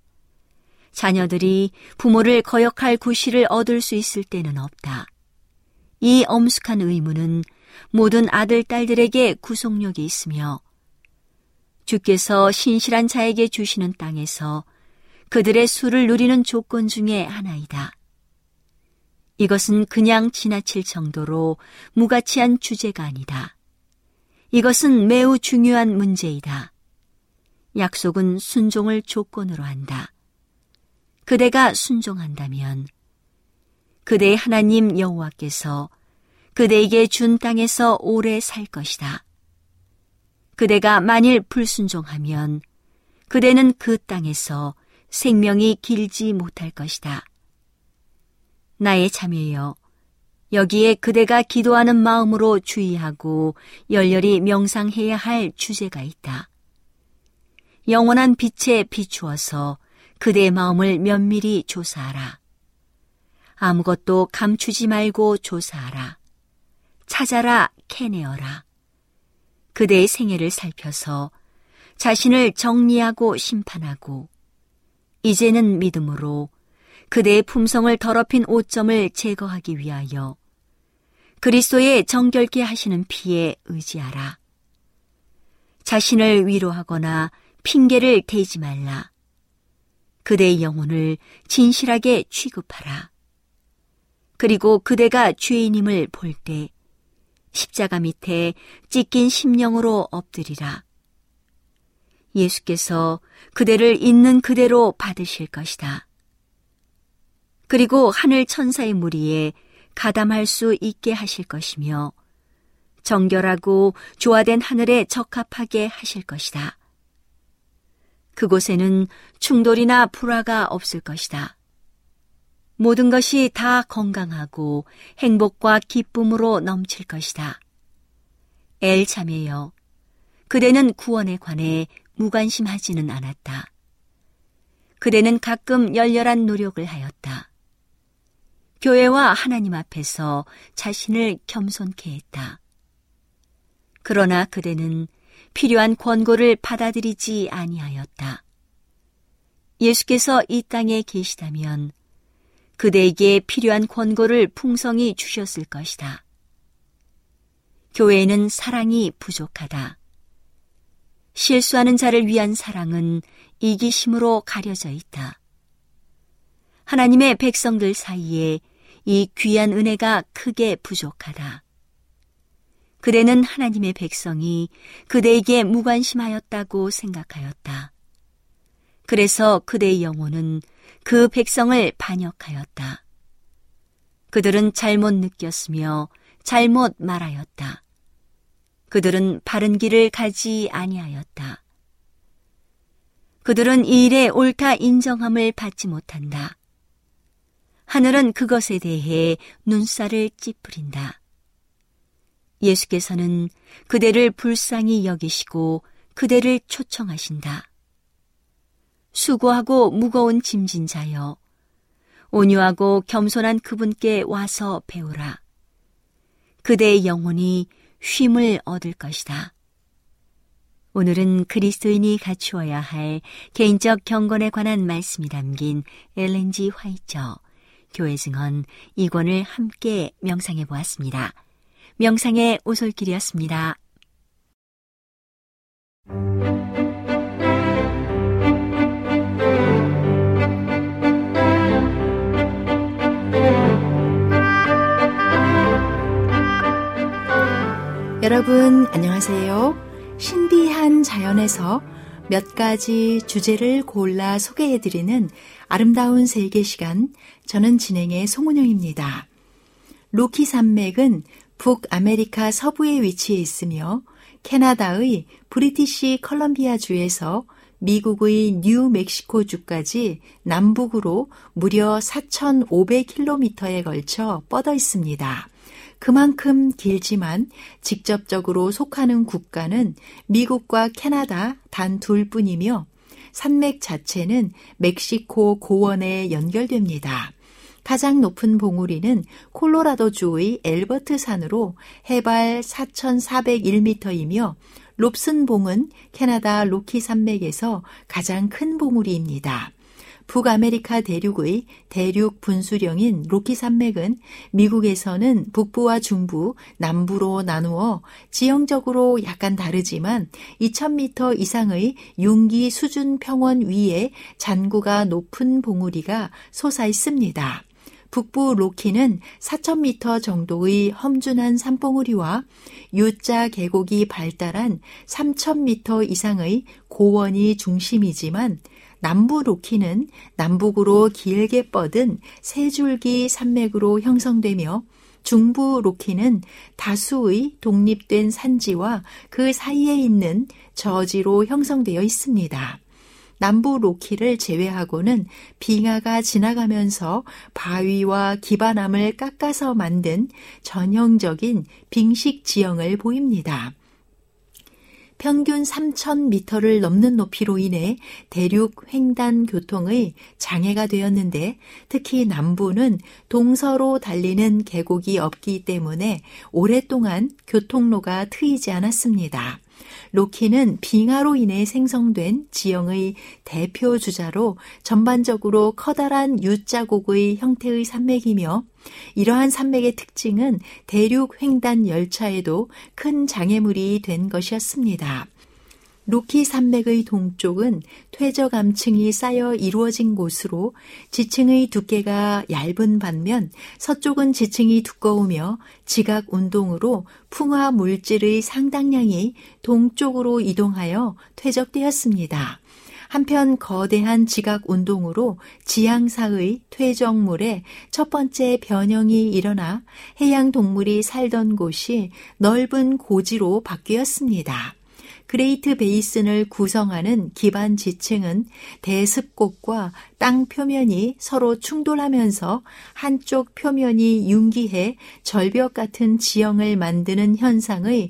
자녀들이 부모를 거역할 구실을 얻을 수 있을 때는 없다. 이 엄숙한 의무는 모든 아들, 딸들에게 구속력이 있으며 주께서 신실한 자에게 주시는 땅에서 그들의 수를 누리는 조건 중에 하나이다. 이것은 그냥 지나칠 정도로 무가치한 주제가 아니다. 이것은 매우 중요한 문제이다. 약속은 순종을 조건으로 한다. 그대가 순종한다면 그대의 하나님 여호와께서 그대에게 준 땅에서 오래 살 것이다. 그대가 만일 불순종하면 그대는 그 땅에서 생명이 길지 못할 것이다. 나의 자매여, 여기에 그대가 기도하는 마음으로 주의하고 열렬히 명상해야 할 주제가 있다. 영원한 빛에 비추어서 그대의 마음을 면밀히 조사하라. 아무것도 감추지 말고 조사하라. 찾아라, 캐내어라. 그대의 생애를 살펴서 자신을 정리하고 심판하고 이제는 믿음으로 그대의 품성을 더럽힌 오점을 제거하기 위하여 그리스도의 정결케 하시는 피에 의지하라. 자신을 위로하거나 핑계를 대지 말라. 그대의 영혼을 진실하게 취급하라. 그리고 그대가 죄인임을 볼 때 십자가 밑에 찢긴 심령으로 엎드리라. 예수께서 그대를 있는 그대로 받으실 것이다. 그리고 하늘 천사의 무리에 가담할 수 있게 하실 것이며 정결하고 조화된 하늘에 적합하게 하실 것이다. 그곳에는 충돌이나 불화가 없을 것이다. 모든 것이 다 건강하고 행복과 기쁨으로 넘칠 것이다. 엘 자매여, 그대는 구원에 관해 무관심하지는 않았다. 그대는 가끔 열렬한 노력을 하였다. 교회와 하나님 앞에서 자신을 겸손케 했다. 그러나 그대는 필요한 권고를 받아들이지 아니하였다. 예수께서 이 땅에 계시다면 그대에게 필요한 권고를 풍성히 주셨을 것이다. 교회에는 사랑이 부족하다. 실수하는 자를 위한 사랑은 이기심으로 가려져 있다. 하나님의 백성들 사이에 이 귀한 은혜가 크게 부족하다. 그대는 하나님의 백성이 그대에게 무관심하였다고 생각하였다. 그래서 그대의 영혼은 그 백성을 반역하였다. 그들은 잘못 느꼈으며 잘못 말하였다. 그들은 바른 길을 가지 아니하였다. 그들은 이 일에 옳다 인정함을 받지 못한다. 하늘은 그것에 대해 눈살을 찌푸린다. 예수께서는 그대를 불쌍히 여기시고 그대를 초청하신다. 수고하고 무거운 짐진 자여, 온유하고 겸손한 그분께 와서 배우라. 그대의 영혼이 쉼을 얻을 것이다. 오늘은 그리스도인이 갖추어야 할 개인적 경건에 관한 말씀이 담긴 엘렌 G. 화이처 교회 증언 2권을 함께 명상해 보았습니다. 명상의 오솔길이었습니다.
여러분 안녕하세요. 신비한 자연에서 몇 가지 주제를 골라 소개해드리는 아름다운 세계 시간, 저는 진행의 송은영입니다. 로키 산맥은 북아메리카 서부에 위치해 있으며 캐나다의 브리티시 컬럼비아주에서 미국의 뉴멕시코주까지 남북으로 무려 4,500km에 걸쳐 뻗어 있습니다. 그만큼 길지만 직접적으로 속하는 국가는 미국과 캐나다 단 둘뿐이며 산맥 자체는 멕시코 고원에 연결됩니다. 가장 높은 봉우리는 콜로라도주의 엘버트 산으로 해발 4,401m이며 롭슨봉은 캐나다 로키 산맥에서 가장 큰 봉우리입니다. 북아메리카 대륙의 대륙 분수령인 로키 산맥은 미국에서는 북부와 중부, 남부로 나누어 지형적으로 약간 다르지만 2000m 이상의 융기 수준 평원 위에 잔구가 높은 봉우리가 솟아 있습니다. 북부 로키는 4000m 정도의 험준한 산봉우리와 U자 계곡이 발달한 3000m 이상의 고원이 중심이지만 남부 로키는 남북으로 길게 뻗은 세 줄기 산맥으로 형성되며 중부 로키는 다수의 독립된 산지와 그 사이에 있는 저지로 형성되어 있습니다. 남부 로키를 제외하고는 빙하가 지나가면서 바위와 기반암을 깎아서 만든 전형적인 빙식 지형을 보입니다. 평균 3,000m를 넘는 높이로 인해 대륙 횡단 교통의 장애가 되었는데 특히 남부는 동서로 달리는 계곡이 없기 때문에 오랫동안 교통로가 트이지 않았습니다. 로키는 빙하로 인해 생성된 지형의 대표 주자로 전반적으로 커다란 U자곡의 형태의 산맥이며 이러한 산맥의 특징은 대륙 횡단 열차에도 큰 장애물이 된 것이었습니다. 로키 산맥의 동쪽은 퇴적암층이 쌓여 이루어진 곳으로 지층의 두께가 얇은 반면 서쪽은 지층이 두꺼우며 지각 운동으로 풍화 물질의 상당량이 동쪽으로 이동하여 퇴적되었습니다. 한편 거대한 지각 운동으로 지향사의 퇴적물에 첫 번째 변형이 일어나 해양 동물이 살던 곳이 넓은 고지로 바뀌었습니다. 그레이트 베이슨을 구성하는 기반 지층은 대습곡과 땅 표면이 서로 충돌하면서 한쪽 표면이 융기해 절벽 같은 지형을 만드는 현상의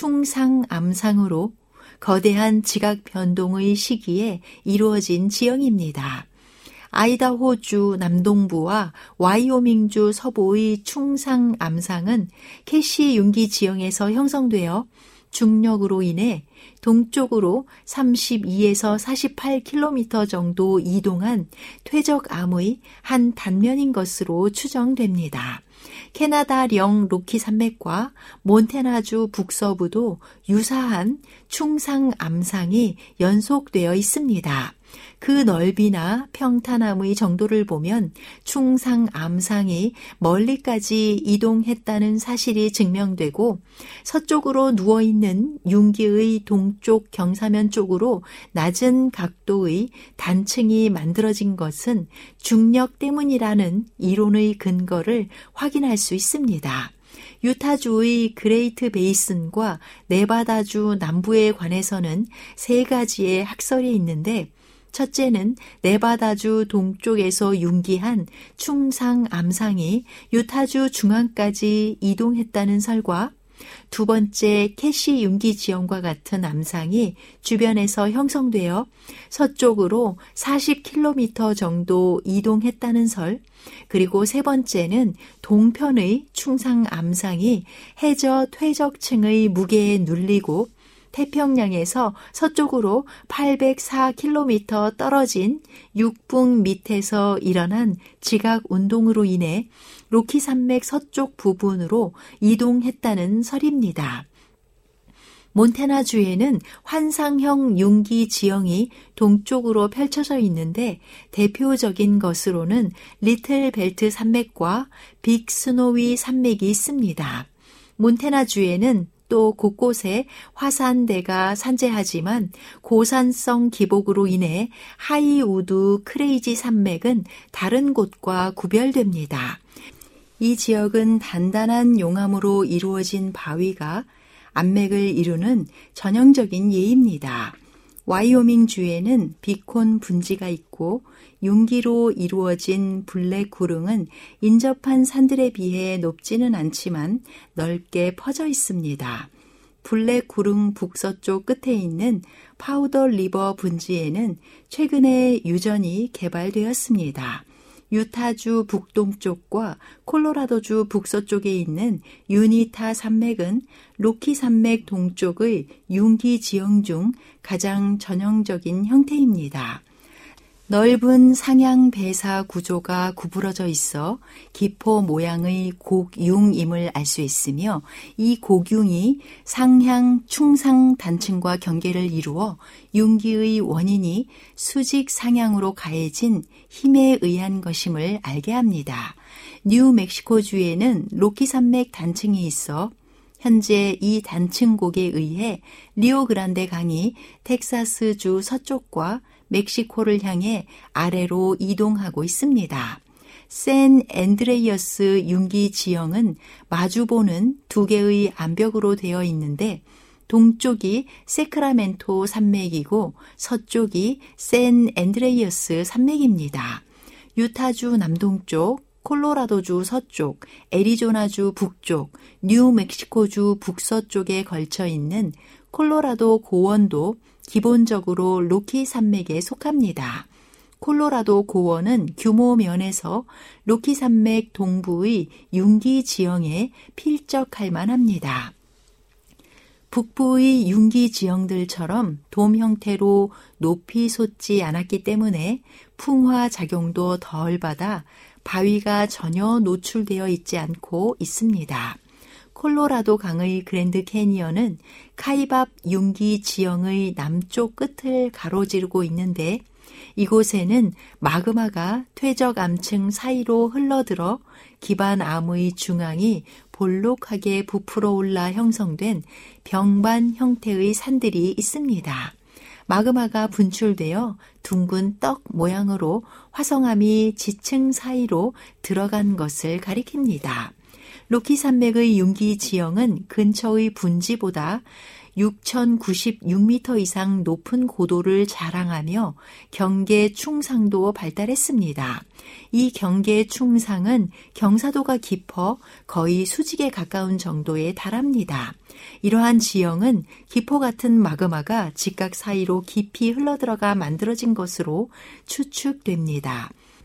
충상암상으로 거대한 지각 변동의 시기에 이루어진 지형입니다. 아이다호주 남동부와 와이오밍주 서부의 충상암상은 캐시 융기 지형에서 형성되어 중력으로 인해 동쪽으로 32에서 48km 정도 이동한 퇴적암의 한 단면인 것으로 추정됩니다. 캐나다령 로키 산맥과 몬태나주 북서부도 유사한 충상암상이 연속되어 있습니다. 그 넓이나 평탄함의 정도를 보면 충상암상이 멀리까지 이동했다는 사실이 증명되고 서쪽으로 누워있는 융기의 동쪽 경사면 쪽으로 낮은 각도의 단층이 만들어진 것은 중력 때문이라는 이론의 근거를 확인할 수 있습니다. 유타주의 그레이트 베이슨과 네바다주 남부에 관해서는 세 가지의 학설이 있는데 첫째는 네바다주 동쪽에서 융기한 충상암상이 유타주 중앙까지 이동했다는 설과 두 번째 캐시 융기 지형과 같은 암상이 주변에서 형성되어 서쪽으로 40km 정도 이동했다는 설, 그리고 세 번째는 동편의 충상암상이 해저 퇴적층의 무게에 눌리고 태평양에서 서쪽으로 804km 떨어진 육북 밑에서 일어난 지각 운동으로 인해 로키 산맥 서쪽 부분으로 이동했다는 설입니다. 몬태나주에는 환상형 융기 지형이 동쪽으로 펼쳐져 있는데 대표적인 것으로는 리틀 벨트 산맥과 빅 스노위 산맥이 있습니다. 몬태나주에는 또 곳곳에 화산대가 산재하지만 고산성 기복으로 인해 하이우드 크레이지 산맥은 다른 곳과 구별됩니다. 이 지역은 단단한 용암으로 이루어진 바위가 암맥을 이루는 전형적인 예입니다. 와이오밍주에는 비콘 분지가 있고 융기로 이루어진 블랙 구릉은 인접한 산들에 비해 높지는 않지만 넓게 퍼져 있습니다. 블랙 구릉 북서쪽 끝에 있는 파우더 리버 분지에는 최근에 유전이 개발되었습니다. 유타주 북동쪽과 콜로라도주 북서쪽에 있는 유니타 산맥은 로키 산맥 동쪽의 융기 지형 중 가장 전형적인 형태입니다. 넓은 상향 배사 구조가 구부러져 있어 기포 모양의 곡융임을 알 수 있으며 이 곡융이 상향 충상 단층과 경계를 이루어 융기의 원인이 수직 상향으로 가해진 힘에 의한 것임을 알게 합니다. 뉴멕시코주에는 로키 산맥 단층이 있어 현재 이 단층곡에 의해 리오그란데 강이 텍사스주 서쪽과 멕시코를 향해 아래로 이동하고 있습니다. 샌 앤드레이어스 융기 지형은 마주보는 두 개의 암벽으로 되어 있는데 동쪽이 세크라멘토 산맥이고 서쪽이 샌 앤드레이어스 산맥입니다. 유타주 남동쪽, 콜로라도주 서쪽, 애리조나주 북쪽, 뉴멕시코주 북서쪽에 걸쳐 있는 콜로라도 고원도 기본적으로 로키 산맥에 속합니다. 콜로라도 고원은 규모 면에서 로키 산맥 동부의 융기 지형에 필적할 만합니다. 북부의 융기 지형들처럼 돔 형태로 높이 솟지 않았기 때문에 풍화 작용도 덜 받아 바위가 전혀 노출되어 있지 않고 있습니다. 콜로라도 강의 그랜드 캐니언은 카이밥 융기 지형의 남쪽 끝을 가로지르고 있는데 이곳에는 마그마가 퇴적 암층 사이로 흘러들어 기반 암의 중앙이 볼록하게 부풀어 올라 형성된 병반 형태의 산들이 있습니다. 마그마가 분출되어 둥근 떡 모양으로 화성암이 지층 사이로 들어간 것을 가리킵니다. 로키 산맥의 융기 지형은 근처의 분지보다 6,096m 이상 높은 고도를 자랑하며 경계 충상도 발달했습니다. 이 경계 충상은 경사도가 깊어 거의 수직에 가까운 정도에 달합니다. 이러한 지형은 기포 같은 마그마가 직각 사이로 깊이 흘러들어가 만들어진 것으로 추측됩니다.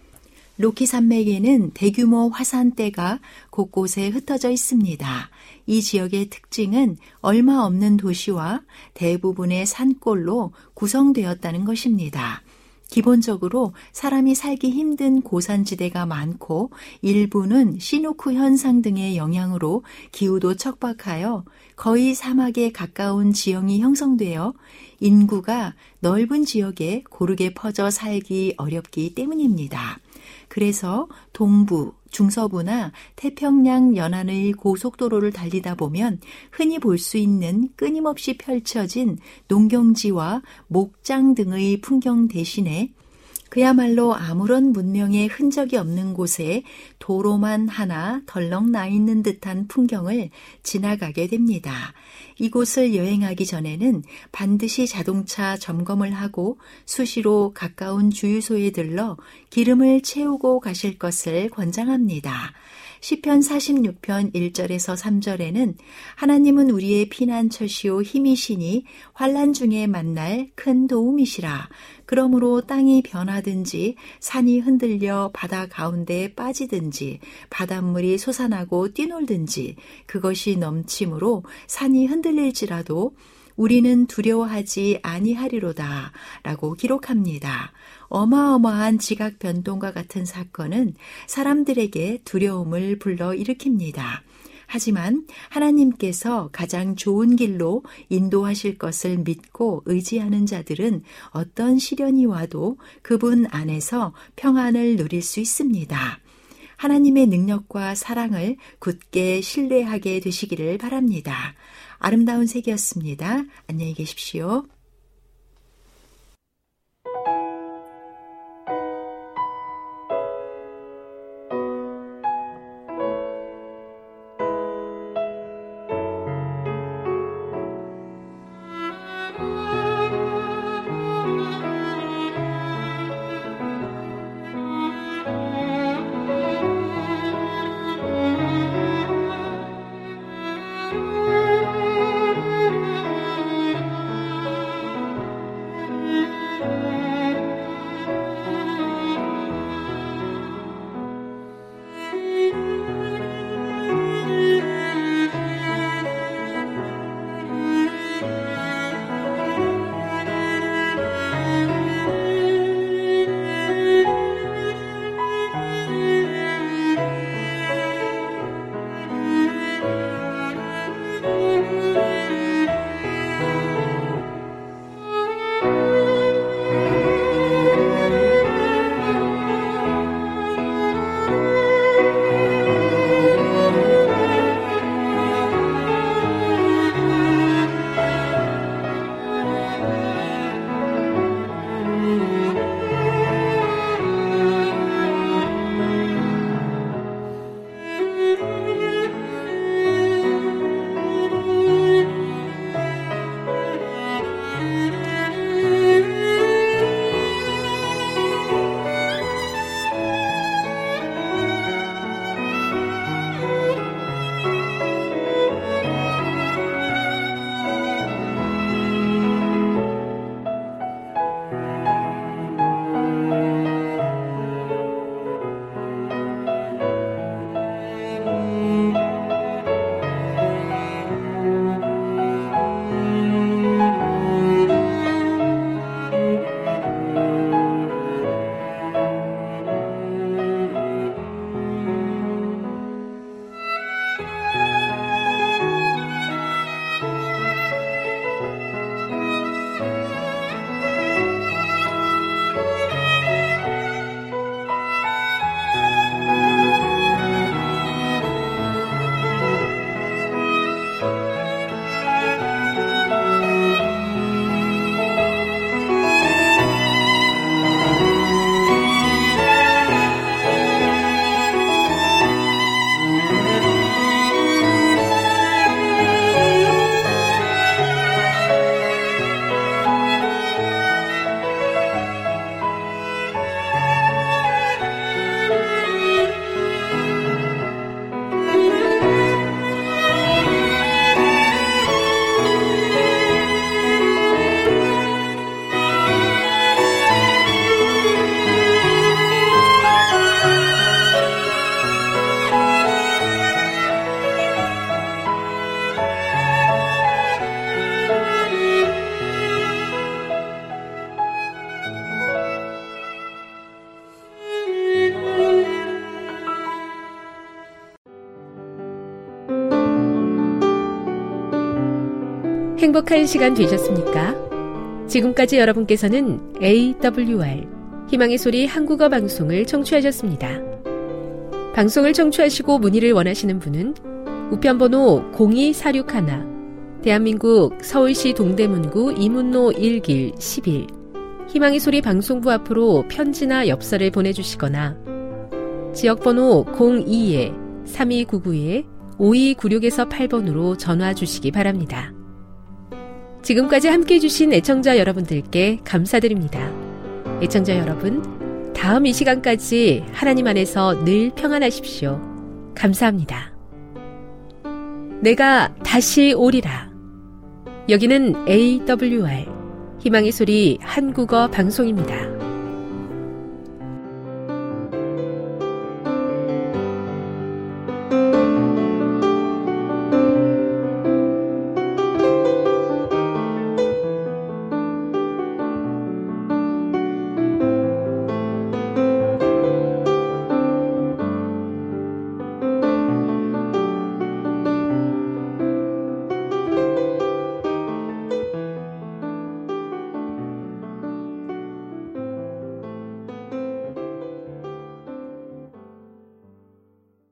로키 산맥에는 대규모 화산대가 곳곳에 흩어져 있습니다. 이 지역의 특징은 얼마 없는 도시와 대부분의 산골로 구성되었다는 것입니다. 기본적으로 사람이 살기 힘든 고산지대가 많고 일부는 시누크 현상 등의 영향으로 기후도 척박하여 거의 사막에 가까운 지형이 형성되어 인구가 넓은 지역에 고르게 퍼져 살기 어렵기 때문입니다. 그래서 동부, 중서부나 태평양 연안의 고속도로를 달리다 보면 흔히 볼 수 있는 끊임없이 펼쳐진 농경지와 목장 등의 풍경 대신에 그야말로 아무런 문명의 흔적이 없는 곳에 도로만 하나 덜렁 나 있는 듯한 풍경을 지나가게 됩니다. 이곳을 여행하기 전에는 반드시 자동차 점검을 하고 수시로 가까운 주유소에 들러 기름을 채우고 가실 것을 권장합니다. 시편 46편 1절에서 3절에는 하나님은 우리의 피난처시오 힘이시니 환난 중에 만날 큰 도움이시라. 그러므로 땅이 변하든지 산이 흔들려 바다 가운데에 빠지든지 바닷물이 솟아나고 뛰놀든지 그것이 넘침으로 산이 흔들릴지라도 우리는 두려워하지 아니하리로다 라고 기록합니다. 어마어마한 지각 변동과 같은 사건은 사람들에게 두려움을 불러일으킵니다. 하지만 하나님께서 가장 좋은 길로 인도하실 것을 믿고 의지하는 자들은 어떤 시련이 와도 그분 안에서 평안을 누릴 수 있습니다. 하나님의 능력과 사랑을 굳게 신뢰하게 되시기를 바랍니다. 아름다운 색이었습니다. 안녕히 계십시오.
행복한 시간 되셨습니까? 지금까지 여러분께서는 AWR 희망의 소리 한국어 방송을 청취하셨습니다. 방송을 청취하시고 문의를 원하시는 분은 우편번호 02461 대한민국 서울시 동대문구 이문로 1길 11 희망의 소리 방송부 앞으로 편지나 엽서를 보내주시거나 지역번호 02-3299-5296에서 8번으로 전화 주시기 바랍니다. 지금까지 함께해 주신 애청자 여러분들께 감사드립니다. 애청자 여러분, 다음 이 시간까지 하나님 안에서 늘 평안하십시오. 감사합니다. 내가 다시 오리라. 여기는 AWR 희망의 소리 한국어 방송입니다.